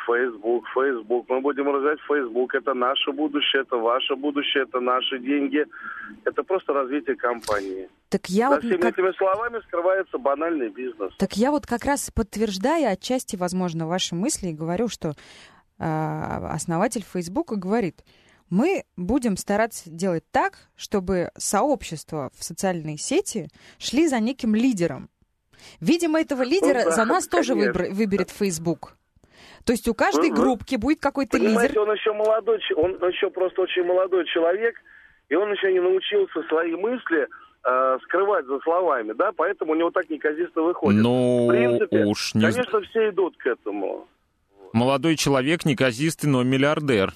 Мы будем развивать Facebook. Это наше будущее, это ваше будущее, это наши деньги. Это просто развитие компании. Так я за всеми этими словами скрывается банальный бизнес. Так я вот как раз подтверждаю отчасти, возможно, ваши мысли и говорю, что основатель Фейсбука говорит, мы будем стараться делать так, чтобы сообщества в социальной сети шли за неким лидером. Видимо, этого лидера за нас тоже выберет Facebook. То есть у каждой группки будет какой-то лидер. Он еще просто очень молодой человек, и он еще не научился свои мысли скрывать за словами, да, поэтому у него так неказисто выходит. Ну, в принципе, уж не... конечно, все идут к этому. Молодой человек, неказистый, но миллиардер.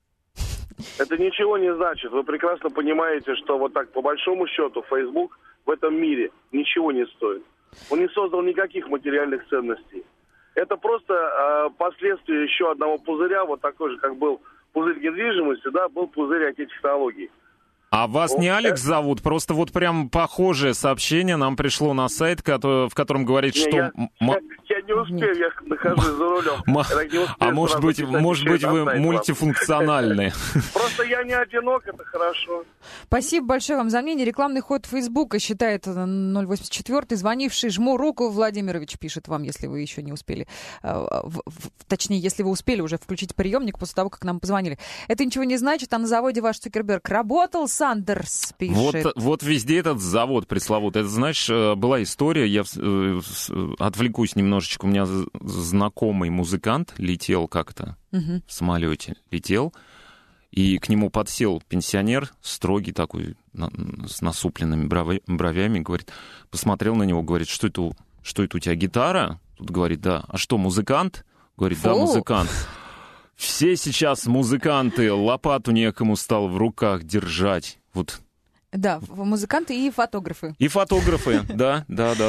Это ничего не значит. Вы прекрасно понимаете, что вот так, по большому счету, Facebook в этом мире ничего не стоит. Он не создал никаких материальных ценностей. Это просто последствия еще одного пузыря, вот такой же, как был пузырь недвижимости, да, был пузырь IT-технологий. А вас не Алекс зовут? Просто вот прям похожее сообщение нам пришло на сайт, в котором говорит, что... Я не успею, я нахожусь за рулем. А может быть вы мультифункциональны? Просто я не одинок, это хорошо. Спасибо большое вам за мнение. Рекламный ход Фейсбука считает 084-й. Звонивший, жму руку, Владимирович пишет вам, если вы еще не успели. Точнее, если вы успели уже включить приемник после того, как нам позвонили. Это ничего не значит, а на заводе ваш Цукерберг работал, Сандерс пишет. Вот везде этот завод пресловутый. Это, знаешь, была история, я отвлекусь немножечко. У меня знакомый музыкант летел как-то в самолете, и к нему подсел пенсионер, строгий такой, с насупленными бровями, говорит, посмотрел на него, говорит, что это у тебя, гитара? Тут говорит, да. А что, музыкант? Говорит, да, музыкант. Все сейчас музыканты, лопату некому стал в руках держать. Вот. Да, музыканты и фотографы. И фотографы, да.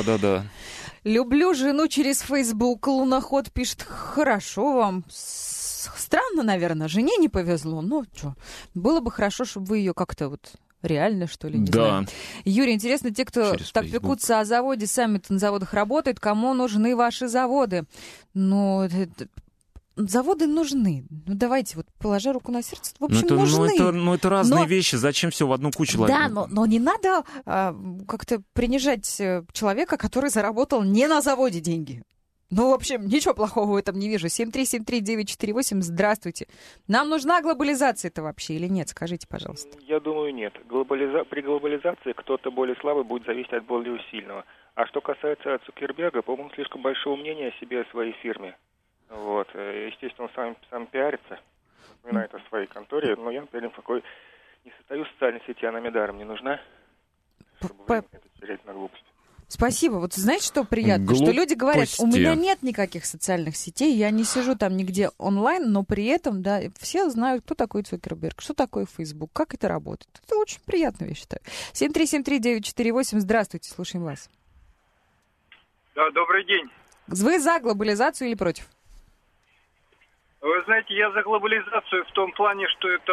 Люблю жену через Facebook. Луноход пишет, хорошо вам. Странно, наверное, жене не повезло. Ну, что, было бы хорошо, чтобы вы ее как-то вот реально, что ли, не знаю. Юрий, интересно, те, кто через так Facebook пекутся о заводе, сами-то на заводах работают, кому нужны ваши заводы? Ну, заводы нужны. Ну, давайте, вот, положа руку на сердце, в общем, нужны. Это разные вещи. Зачем все в одну кучу ложить? Да, но не надо как-то принижать человека, который заработал не на заводе деньги. Ну, в общем, ничего плохого в этом не вижу. 7373948, здравствуйте. Нам нужна глобализация-то вообще или нет? Скажите, пожалуйста. Я думаю, нет. При глобализации кто-то более слабый будет зависеть от более сильного. А что касается Цукерберга, по-моему, слишком большого мнения о себе и о своей фирме. Вот. Естественно, он сам пиарится, вспоминает о своей конторе, но я, например, такой не состою в социальной сети, она мне даром не нужна, чтобы время это терять на глупость. Спасибо. Вот знаете, что приятно? Что люди говорят, у меня нет никаких социальных сетей, я не сижу там нигде онлайн, но при этом, да, все знают, кто такой Цукерберг, что такое Facebook, как это работает. Это очень приятно, я считаю. 7373948, здравствуйте, слушаем вас. Да, добрый день. Вы за глобализацию или против? Вы знаете, я за глобализацию в том плане, что это...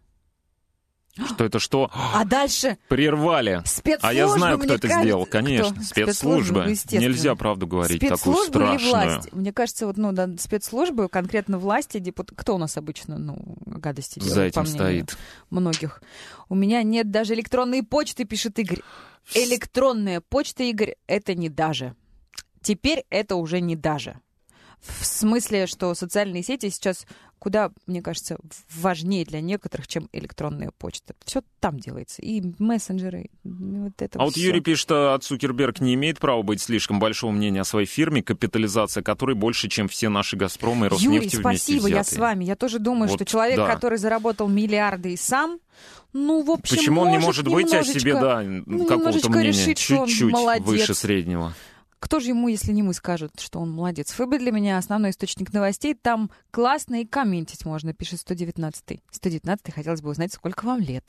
Что это что? А дальше? Прервали. Спецслужбы, а я знаю, кто это сделал, конечно. Кто? Спецслужбы. Нельзя правду говорить, такую страшную. Или власть? Мне кажется, вот, ну, да, спецслужбы, конкретно власти, кто у нас обычно, гадости делает, за этим по мнению стоит многих. У меня нет даже электронной почты, пишет Игорь. Электронная почта, Игорь, это не даже. Теперь это уже не даже. В смысле, что социальные сети сейчас куда, мне кажется, важнее для некоторых, чем электронная почта. Все там делается. И мессенджеры, вот это вот Юрий пишет, что Цукерберг не имеет права быть слишком большого мнения о своей фирме, капитализация которой больше, чем все наши «Газпромы» и «Роснефти» вместе взятые. Юрий, спасибо, я с вами. Я тоже думаю, вот, что человек, который заработал миллиарды и сам, в общем, почему он не может быть о себе, какого-то мнения решить, чуть-чуть выше среднего? Кто же ему, если не мы, скажут, что он молодец? ФБ для меня основной источник новостей. Там классно и комментить можно, пишет 119-й. 119-й, хотелось бы узнать, сколько вам лет.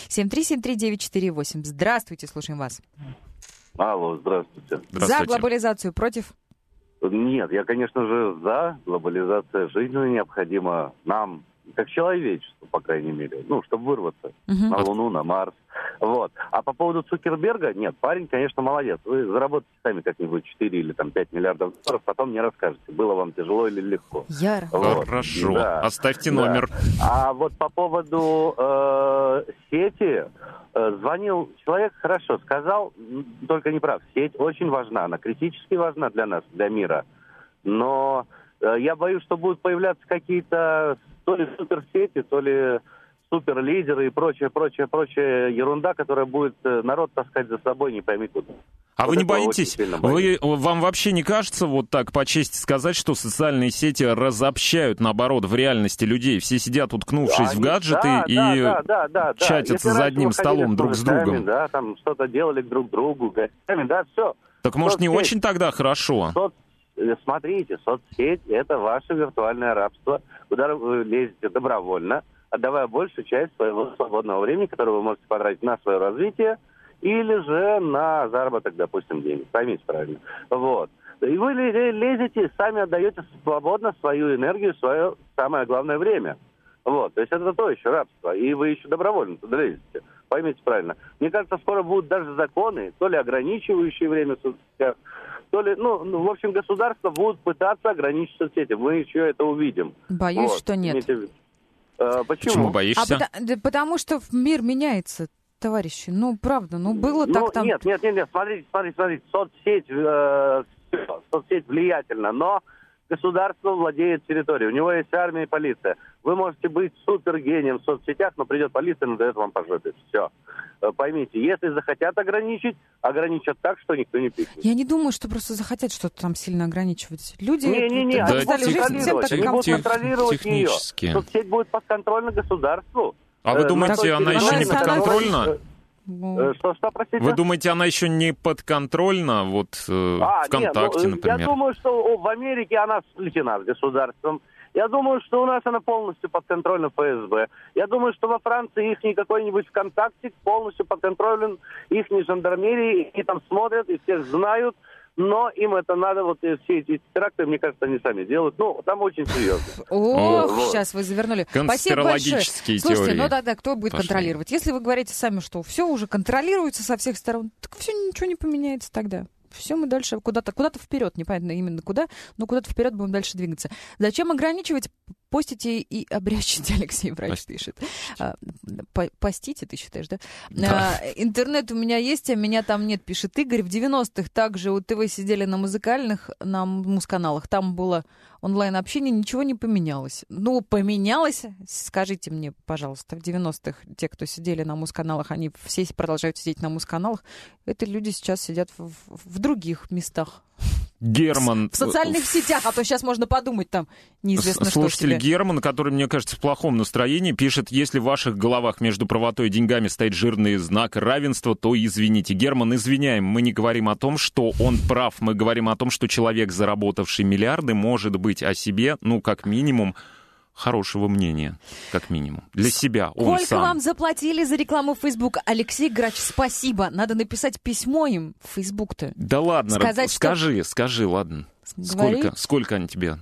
7373948. Здравствуйте, слушаем вас. Алло, здравствуйте. За глобализацию, против? Нет, я, конечно же, за. Глобализация жизненно необходима нам, как человечеству, по крайней мере, чтобы вырваться на Луну, на Марс. Вот. А по поводу Цукерберга, нет, парень, конечно, молодец. Вы заработаете сами как-нибудь 4 или 5 миллиардов долларов, потом мне расскажете, было вам тяжело или легко. Яро. Вот. Хорошо, да. Оставьте номер. А вот по поводу сети, звонил человек, хорошо сказал, только не прав. Сеть очень важна, она критически важна для нас, для мира. Но я боюсь, что будут появляться какие-то то ли суперсети, то ли суперлидеры и прочая ерунда, которая будет народ таскать за собой, не пойми куда. А вы не боитесь? Вам вообще не кажется, вот так по чести сказать, что социальные сети разобщают, наоборот, в реальности людей? Все сидят, уткнувшись в гаджеты и чатятся за одним столом друг с другом. Да, там что-то делали друг другу, гостями, да, все. Так может не очень тогда хорошо? Смотрите, соцсеть — это ваше виртуальное рабство, куда вы лезете добровольно, отдавая большую часть своего свободного времени, которое вы можете потратить на свое развитие или же на заработок, допустим, денег. Поймите правильно. Вот. И вы лезете, сами отдаете свободно свою энергию, свое самое главное время. Вот. То есть это то еще рабство. И вы еще добровольно туда лезете. Поймите правильно. Мне кажется, скоро будут даже законы, то ли ограничивающие время в соцсетях, то ли, в общем, государства будут пытаться ограничить соцсети. Мы еще это увидим. Боюсь, что нет. Почему боишься? Потому что мир меняется, товарищи. Правда, было так там... Нет, смотрите. Соцсеть влиятельна, но государство владеет территорией. У него есть армия и полиция. Вы можете быть супергением в соцсетях, но придет полиция и надает вам по жопе. Все. Поймите, если захотят ограничить, ограничат так, что никто не пикнет. Я не думаю, что просто захотят что-то там сильно ограничивать. Люди они будут контролировать ее. Соцсеть будет подконтрольна государству. А вы думаете, она еще не подконтрольна? Что, простите? Вы думаете, она еще не подконтрольна? ВКонтакте, например. Я думаю, что в Америке она сплетена с государством. Я думаю, что у нас она полностью подконтрольна ФСБ. Я думаю, что во Франции их какой-нибудь ВКонтакте полностью подконтролен их жандармерии, и там смотрят, и всех знают. Но им это надо, все эти теракты, мне кажется, они сами делают. Там очень серьезно. Сейчас вы завернули. Конспирологические теории. Слушайте, тогда кто будет контролировать? Если вы говорите сами, что все уже контролируется со всех сторон, так все ничего не поменяется тогда. Все, мы дальше куда-то вперед, непонятно именно куда, но куда-то вперед будем дальше двигаться. Зачем ограничивать? Постите и обрящите, Алексей Врач пишет. Постите, ты считаешь, да? Интернет у меня есть, а меня там нет, пишет Игорь. В 90-х также у ТВ сидели на мусканалах. Там было онлайн-общение, ничего не поменялось. Поменялось, скажите мне, пожалуйста, в 90-х те, кто сидели на мусканалах, они все продолжают сидеть на мусканалах. Это люди сейчас сидят в других местах. Герман. В социальных сетях, а то сейчас можно подумать там неизвестно что. Слушатель Герман, который, мне кажется, в плохом настроении, пишет: если в ваших головах между правотой и деньгами стоит жирный знак равенства, то извините. Герман, извиняем, мы не говорим о том, что он прав, мы говорим о том, что человек, заработавший миллиарды, может быть о себе, как минимум, хорошего мнения, как минимум. Для себя, он Сколько сам. вам заплатили за рекламу в Facebook? Алексей Грач, спасибо. Надо написать письмо им в Facebook-то. Да ладно, скажи, ладно. Сколько они тебе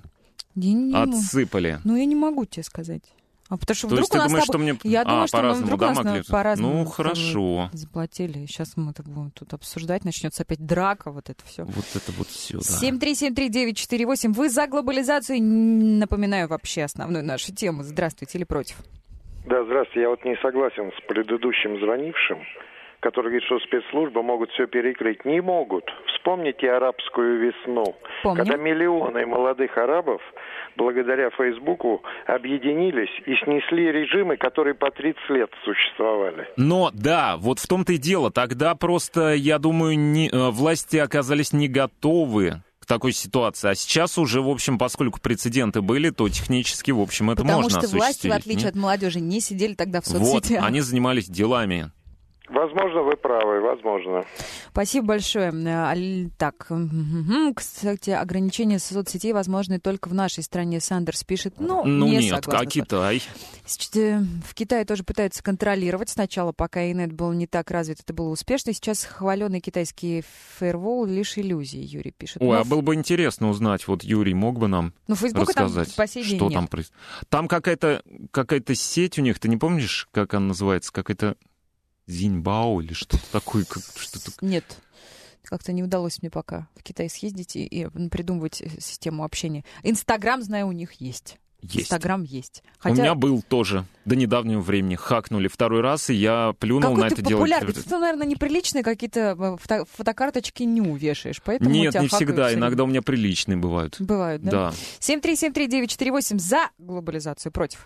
отсыпали? Я не могу тебе сказать. Потому что вдруг ты думаешь, что мне... Я думаю, что мы вдруг по-разному хорошо. Заплатили. Сейчас мы это будем тут обсуждать. Начнется опять драка, это все. Все, да. 7373948. Вы за глобализацию? Напоминаю вообще основную нашу тему. Здравствуйте или против? Да, здравствуйте. Я не согласен с предыдущим звонившим. который говорит, что спецслужбы могут все перекрыть. Не могут. Вспомните арабскую весну. Помню. Когда миллионы молодых арабов благодаря Фейсбуку объединились и снесли режимы, которые по 30 лет существовали. Но, да, вот в том-то и дело. Тогда просто, я думаю, власти оказались не готовы к такой ситуации. А сейчас уже, в общем, поскольку прецеденты были, то технически, в общем, это можно осуществить. Потому что власти, в отличие от молодежи, не сидели тогда в соцсетях. Вот, они занимались делами. Возможно, вы правы, возможно. Спасибо большое. Так, кстати, ограничения соцсетей возможны только в нашей стране. Сандерс пишет, не нет, согласна. а Китай? В Китае тоже пытаются контролировать. Сначала, пока инет был не так развит, это было успешно. Сейчас хваленый китайский фаервол лишь иллюзий, Юрий пишет. Ой, а было бы интересно узнать, вот Юрий мог бы нам рассказать, там по сей день что нет. там происходит. Там какая-то сеть у них, ты не помнишь, как она называется? Какая-то Зиньбао или что-то такое? Нет, как-то не удалось мне пока в Китай съездить и придумывать систему общения. Инстаграм, знаю, у них есть. Инстаграм есть. Хотя... У меня был тоже до недавнего времени. Хакнули второй раз, и я плюнул на это дело. Популярный. Ты, наверное, неприличные какие-то фотокарточки не увешаешь, поэтому нет, не всегда. Иногда у меня приличные бывают. Бывают, да? 7373948 за глобализацию, против.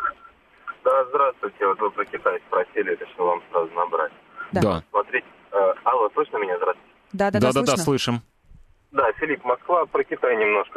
Да, здравствуйте. Вот вы про Китай спросили, решил вам сразу набрать. Да. Смотрите, алло, слышно меня? Здравствуйте. Да, слышим. Да, Филипп, Москва, про Китай немножко.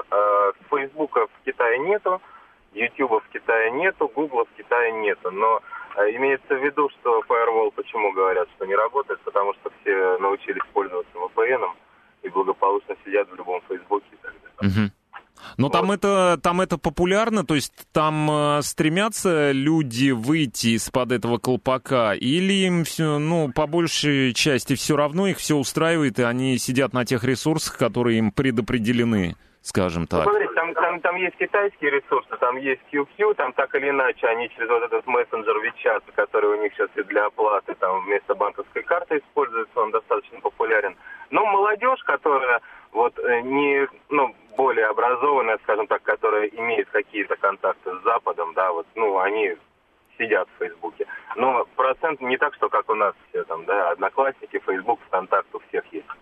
Фейсбука в Китае нету, Ютуба в Китае нету, Гугла в Китае нету. Но имеется в виду, что Firewall, почему говорят, что не работает, потому что все научились пользоваться VPN-ом и благополучно сидят в любом Фейсбуке и так далее. Угу. Но вот. там это популярно, то есть там стремятся люди выйти из-под этого колпака, или им все, по большей части все равно, их все устраивает, и они сидят на тех ресурсах, которые им предопределены, скажем так. Смотрите, там есть китайские ресурсы, там есть QQ, там так или иначе они через вот этот мессенджер WeChat, который у них сейчас и для оплаты, там вместо банковской карты используется, он достаточно популярен. Но молодежь, которая не более образованная, скажем так, которая имеет какие-то контакты с Западом, да, они сидят в Фейсбуке. Но процент не так, что как у нас все там, да, Одноклассники, Фейсбук, ВКонтакт у всех есть.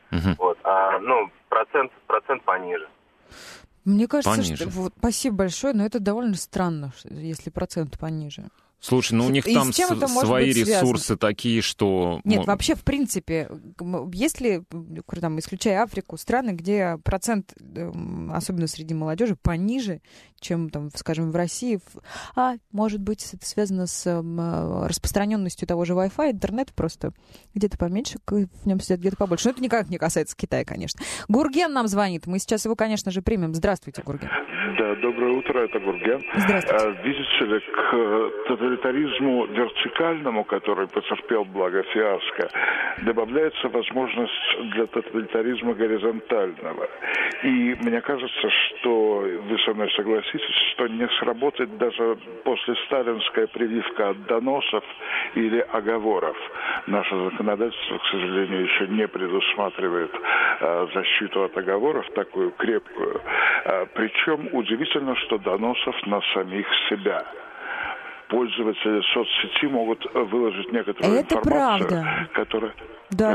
Процент пониже. Мне кажется, что спасибо большое, но это довольно странно, если процент пониже. Слушай, у них там свои ресурсы такие, что... Нет, вообще, в принципе, если, исключая Африку, страны, где процент, особенно среди молодежи, пониже, чем, скажем, в России, может быть, это связано с распространенностью того же Wi-Fi, интернета просто где-то поменьше, в нем сидят где-то побольше. Но это никак не касается Китая, конечно. Гурген нам звонит, мы сейчас его, конечно же, примем. Здравствуйте, Гурген. Да, доброе утро, это Гурген. Здравствуйте. Видите ли, к тоталитаризму вертикальному, который потерпел благо фиаско, добавляется возможность для тоталитаризма горизонтального. И мне кажется, что вы со мной согласитесь, что не сработает даже после сталинская прививка от доносов или оговоров. Наше законодательство, к сожалению, еще не предусматривает защиту от оговоров, такую крепкую. Причем удивительно, что доносов на самих себя. Пользователи соцсети могут выложить некоторую информацию, которая... Да,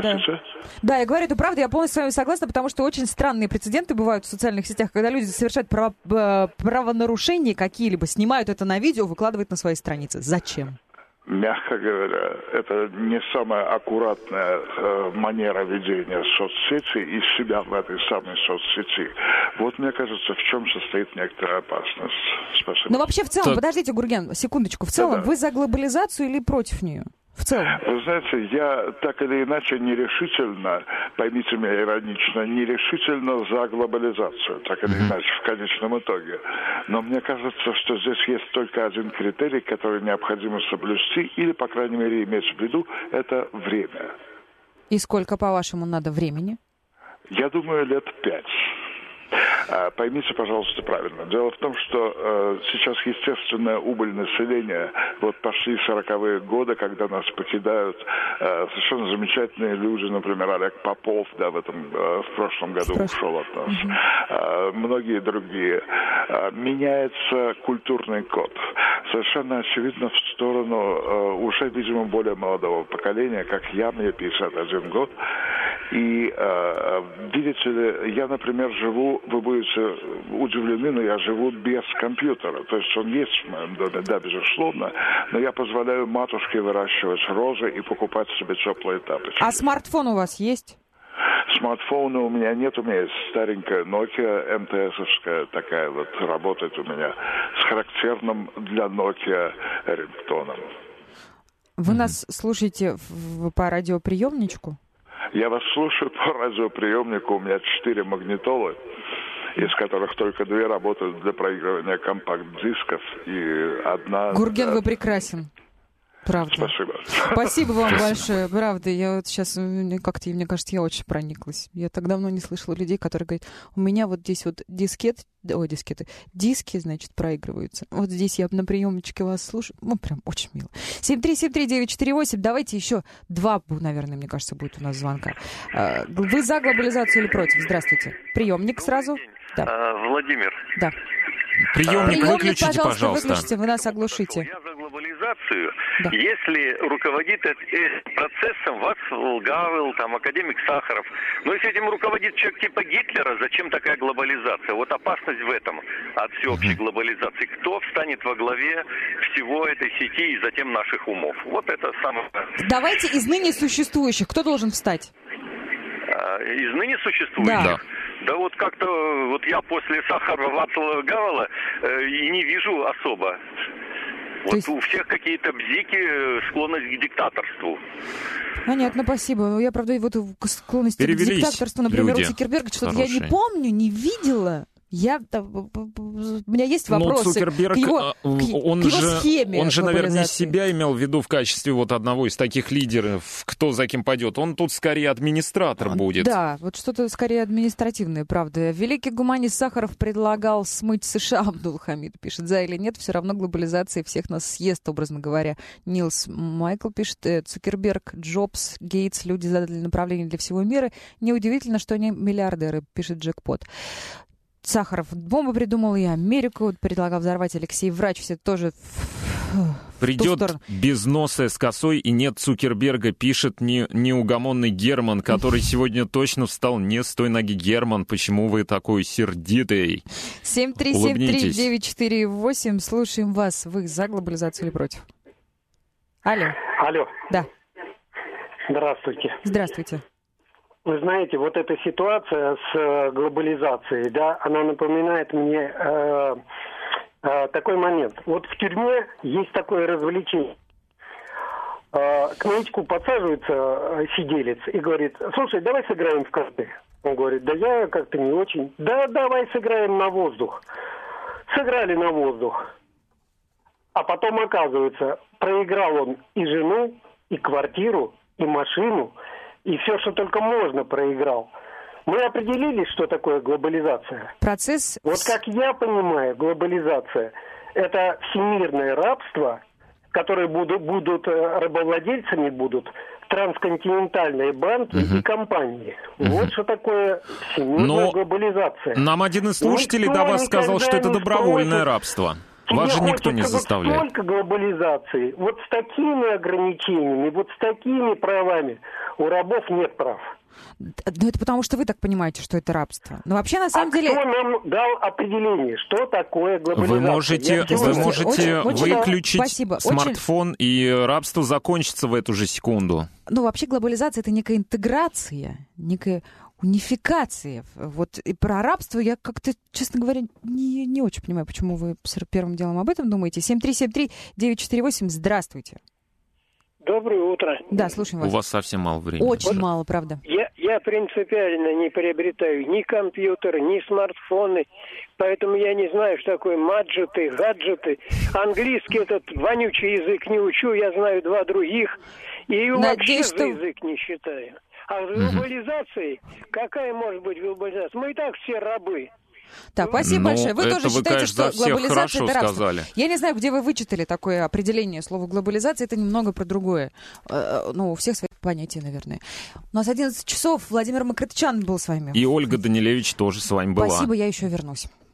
я говорю, это правда, я полностью с вами согласна, потому что очень странные прецеденты бывают в социальных сетях, когда люди совершают правонарушения какие-либо, снимают это на видео, выкладывают на свои страницы. Зачем? Мягко говоря, это не самая аккуратная манера ведения соцсети и себя в этой самой соцсети. Вот, мне кажется, в чем состоит некоторая опасность. Спасибо. Но вообще в целом, подождите, Гурген, секундочку, в целом вы за глобализацию или против нее? В целом. Вы знаете, я так или иначе нерешительно, поймите меня иронично, нерешительно за глобализацию, так или иначе, в конечном итоге. Но мне кажется, что здесь есть только один критерий, который необходимо соблюсти, или, по крайней мере, иметь в виду, это время. И сколько, по-вашему, надо времени? Я думаю, лет 5. Поймите, пожалуйста, правильно. Дело в том, что сейчас естественная убыль населения, вот пошли 40-е годы, когда нас покидают совершенно замечательные люди, например, Олег Попов, да, в прошлом году ушел от нас, многие другие. Меняется культурный код. Совершенно очевидно в сторону уже, видимо, более молодого поколения, как я, мне 51 год. И, видите ли, я, например, живу, вы будете удивлены, но я живу без компьютера. То есть он есть в моем доме, да, безусловно, но я позволяю матушке выращивать розы и покупать себе теплые тапочки. А смартфон у вас есть? Смартфона у меня нет, у меня есть старенькая Nokia МТСовская, такая вот, работает у меня с характерным для Nokia рингтоном. Вы нас слушаете по радиоприемничку? Я вас слушаю по радиоприемнику, у меня 4 магнитолы, из которых только 2 работают для проигрывания компакт-дисков, и одна... Гурген, вы прекрасен. Правда. Спасибо. Спасибо вам большое. Правда, я вот сейчас как-то, мне кажется, я очень прониклась. Я так давно не слышала людей, которые говорят, у меня вот здесь вот диски, значит, проигрываются. Вот здесь я на приемничке вас слушаю. Ну, прям очень мило. 7373948. Давайте еще 2, наверное, мне кажется, будет у нас звонка. Вы за глобализацию или против? Здравствуйте. Приемник сразу. Да. Владимир. Да. Приемник выключите, пожалуйста. Выключите, вы нас оглушите. Я за глобализацию. Да. Если руководит этим процессом Вацлав, там, академик Сахаров, но если этим руководит человек типа Гитлера, зачем такая глобализация? Вот опасность в этом от всеобщей глобализации. Кто встанет во главе всего этой сети и затем наших умов? Вот это самое... Давайте из ныне существующих. Кто должен встать? Из ныне существующих? Да. Да вот как-то, вот я после Сахарова, Вацлава Гавела и не вижу особо. Вот есть... у всех какие-то бзики, склонность к диктаторству. Понятно, спасибо. Я, правда, вот склонность к диктаторству, например, у Цукерберга, что-то я не помню, не видела. У меня есть вопросы Цукерберг, к его схеме. Он же, наверное, не себя имел в виду в качестве вот одного из таких лидеров, кто за кем пойдет. Он тут скорее администратор будет. Да, вот что-то скорее административное, правда. Великий гуманист Сахаров предлагал смыть США, Абдул-Хамид пишет. За или нет, все равно глобализация всех нас съест, образно говоря. Нилс Майкл пишет, Цукерберг, Джобс, Гейтс, люди задали направление для всего мира. Неудивительно, что они миллиардеры, пишет Джекпот. Сахаров бомбу придумал, и Америку предлагал взорвать. Алексей Врач, все тоже придет без носа с косой, и нет Цукерберга, пишет неугомонный Герман, который сегодня точно встал не с той ноги. Герман, почему вы такой сердитый? 7373948, слушаем вас. Вы за глобализацию или против? Алло. Алло. Да. Здравствуйте. Здравствуйте. Вы знаете, вот эта ситуация с глобализацией, да, она напоминает мне такой момент. Вот в тюрьме есть такое развлечение. К новичку подсаживается сиделец и говорит, слушай, давай сыграем в карты. Он говорит, да я как-то не очень. Да, давай сыграем на воздух. Сыграли на воздух. А потом, оказывается, проиграл он и жену, и квартиру, и машину, и все, что только можно, проиграл. Мы определили, что такое глобализация. Процесс... Вот как я понимаю, глобализация – это всемирное рабство, которые будут рабовладельцами будут трансконтинентальные банки и компании. Вот что такое всемирная глобализация. Нам один из слушателей до вас сказал, что это добровольное рабство. Вас же никто не заставляет. Только глобализации. Вот с такими ограничениями, вот с такими правами у рабов нет прав. Ну, это потому, что вы так понимаете, что это рабство. Но вообще, на самом деле... кто нам дал определение, что такое глобализация? Вы можете выключить смартфон, и рабство закончится в эту же секунду. Ну, вообще, глобализация — это некая интеграция, некая унификация. Вот и про рабство я как-то, честно говоря, не очень понимаю, почему вы первым делом об этом думаете. 7373948, здравствуйте. Доброе утро. Да, слушаем вас. У вас совсем мало времени. Очень мало, правда. Я принципиально не приобретаю ни компьютер, ни смартфоны, поэтому я не знаю, что такое гаджеты. Английский этот вонючий язык не учу, я знаю 2 других, и вообще за язык не считаю. А с глобализацией, какая может быть глобализация? Мы и так все рабы. Так, спасибо большое. Вы тоже считаете, что глобализация — это рабство? Сказали. Я не знаю, где вы вычитали такое определение слова глобализация. Это немного про другое. Ну, у всех свои понятия, наверное. У нас 11 часов. Владимир Макрытчан был с вами. И Ольга Данилевич тоже с вами была. Спасибо, я еще вернусь.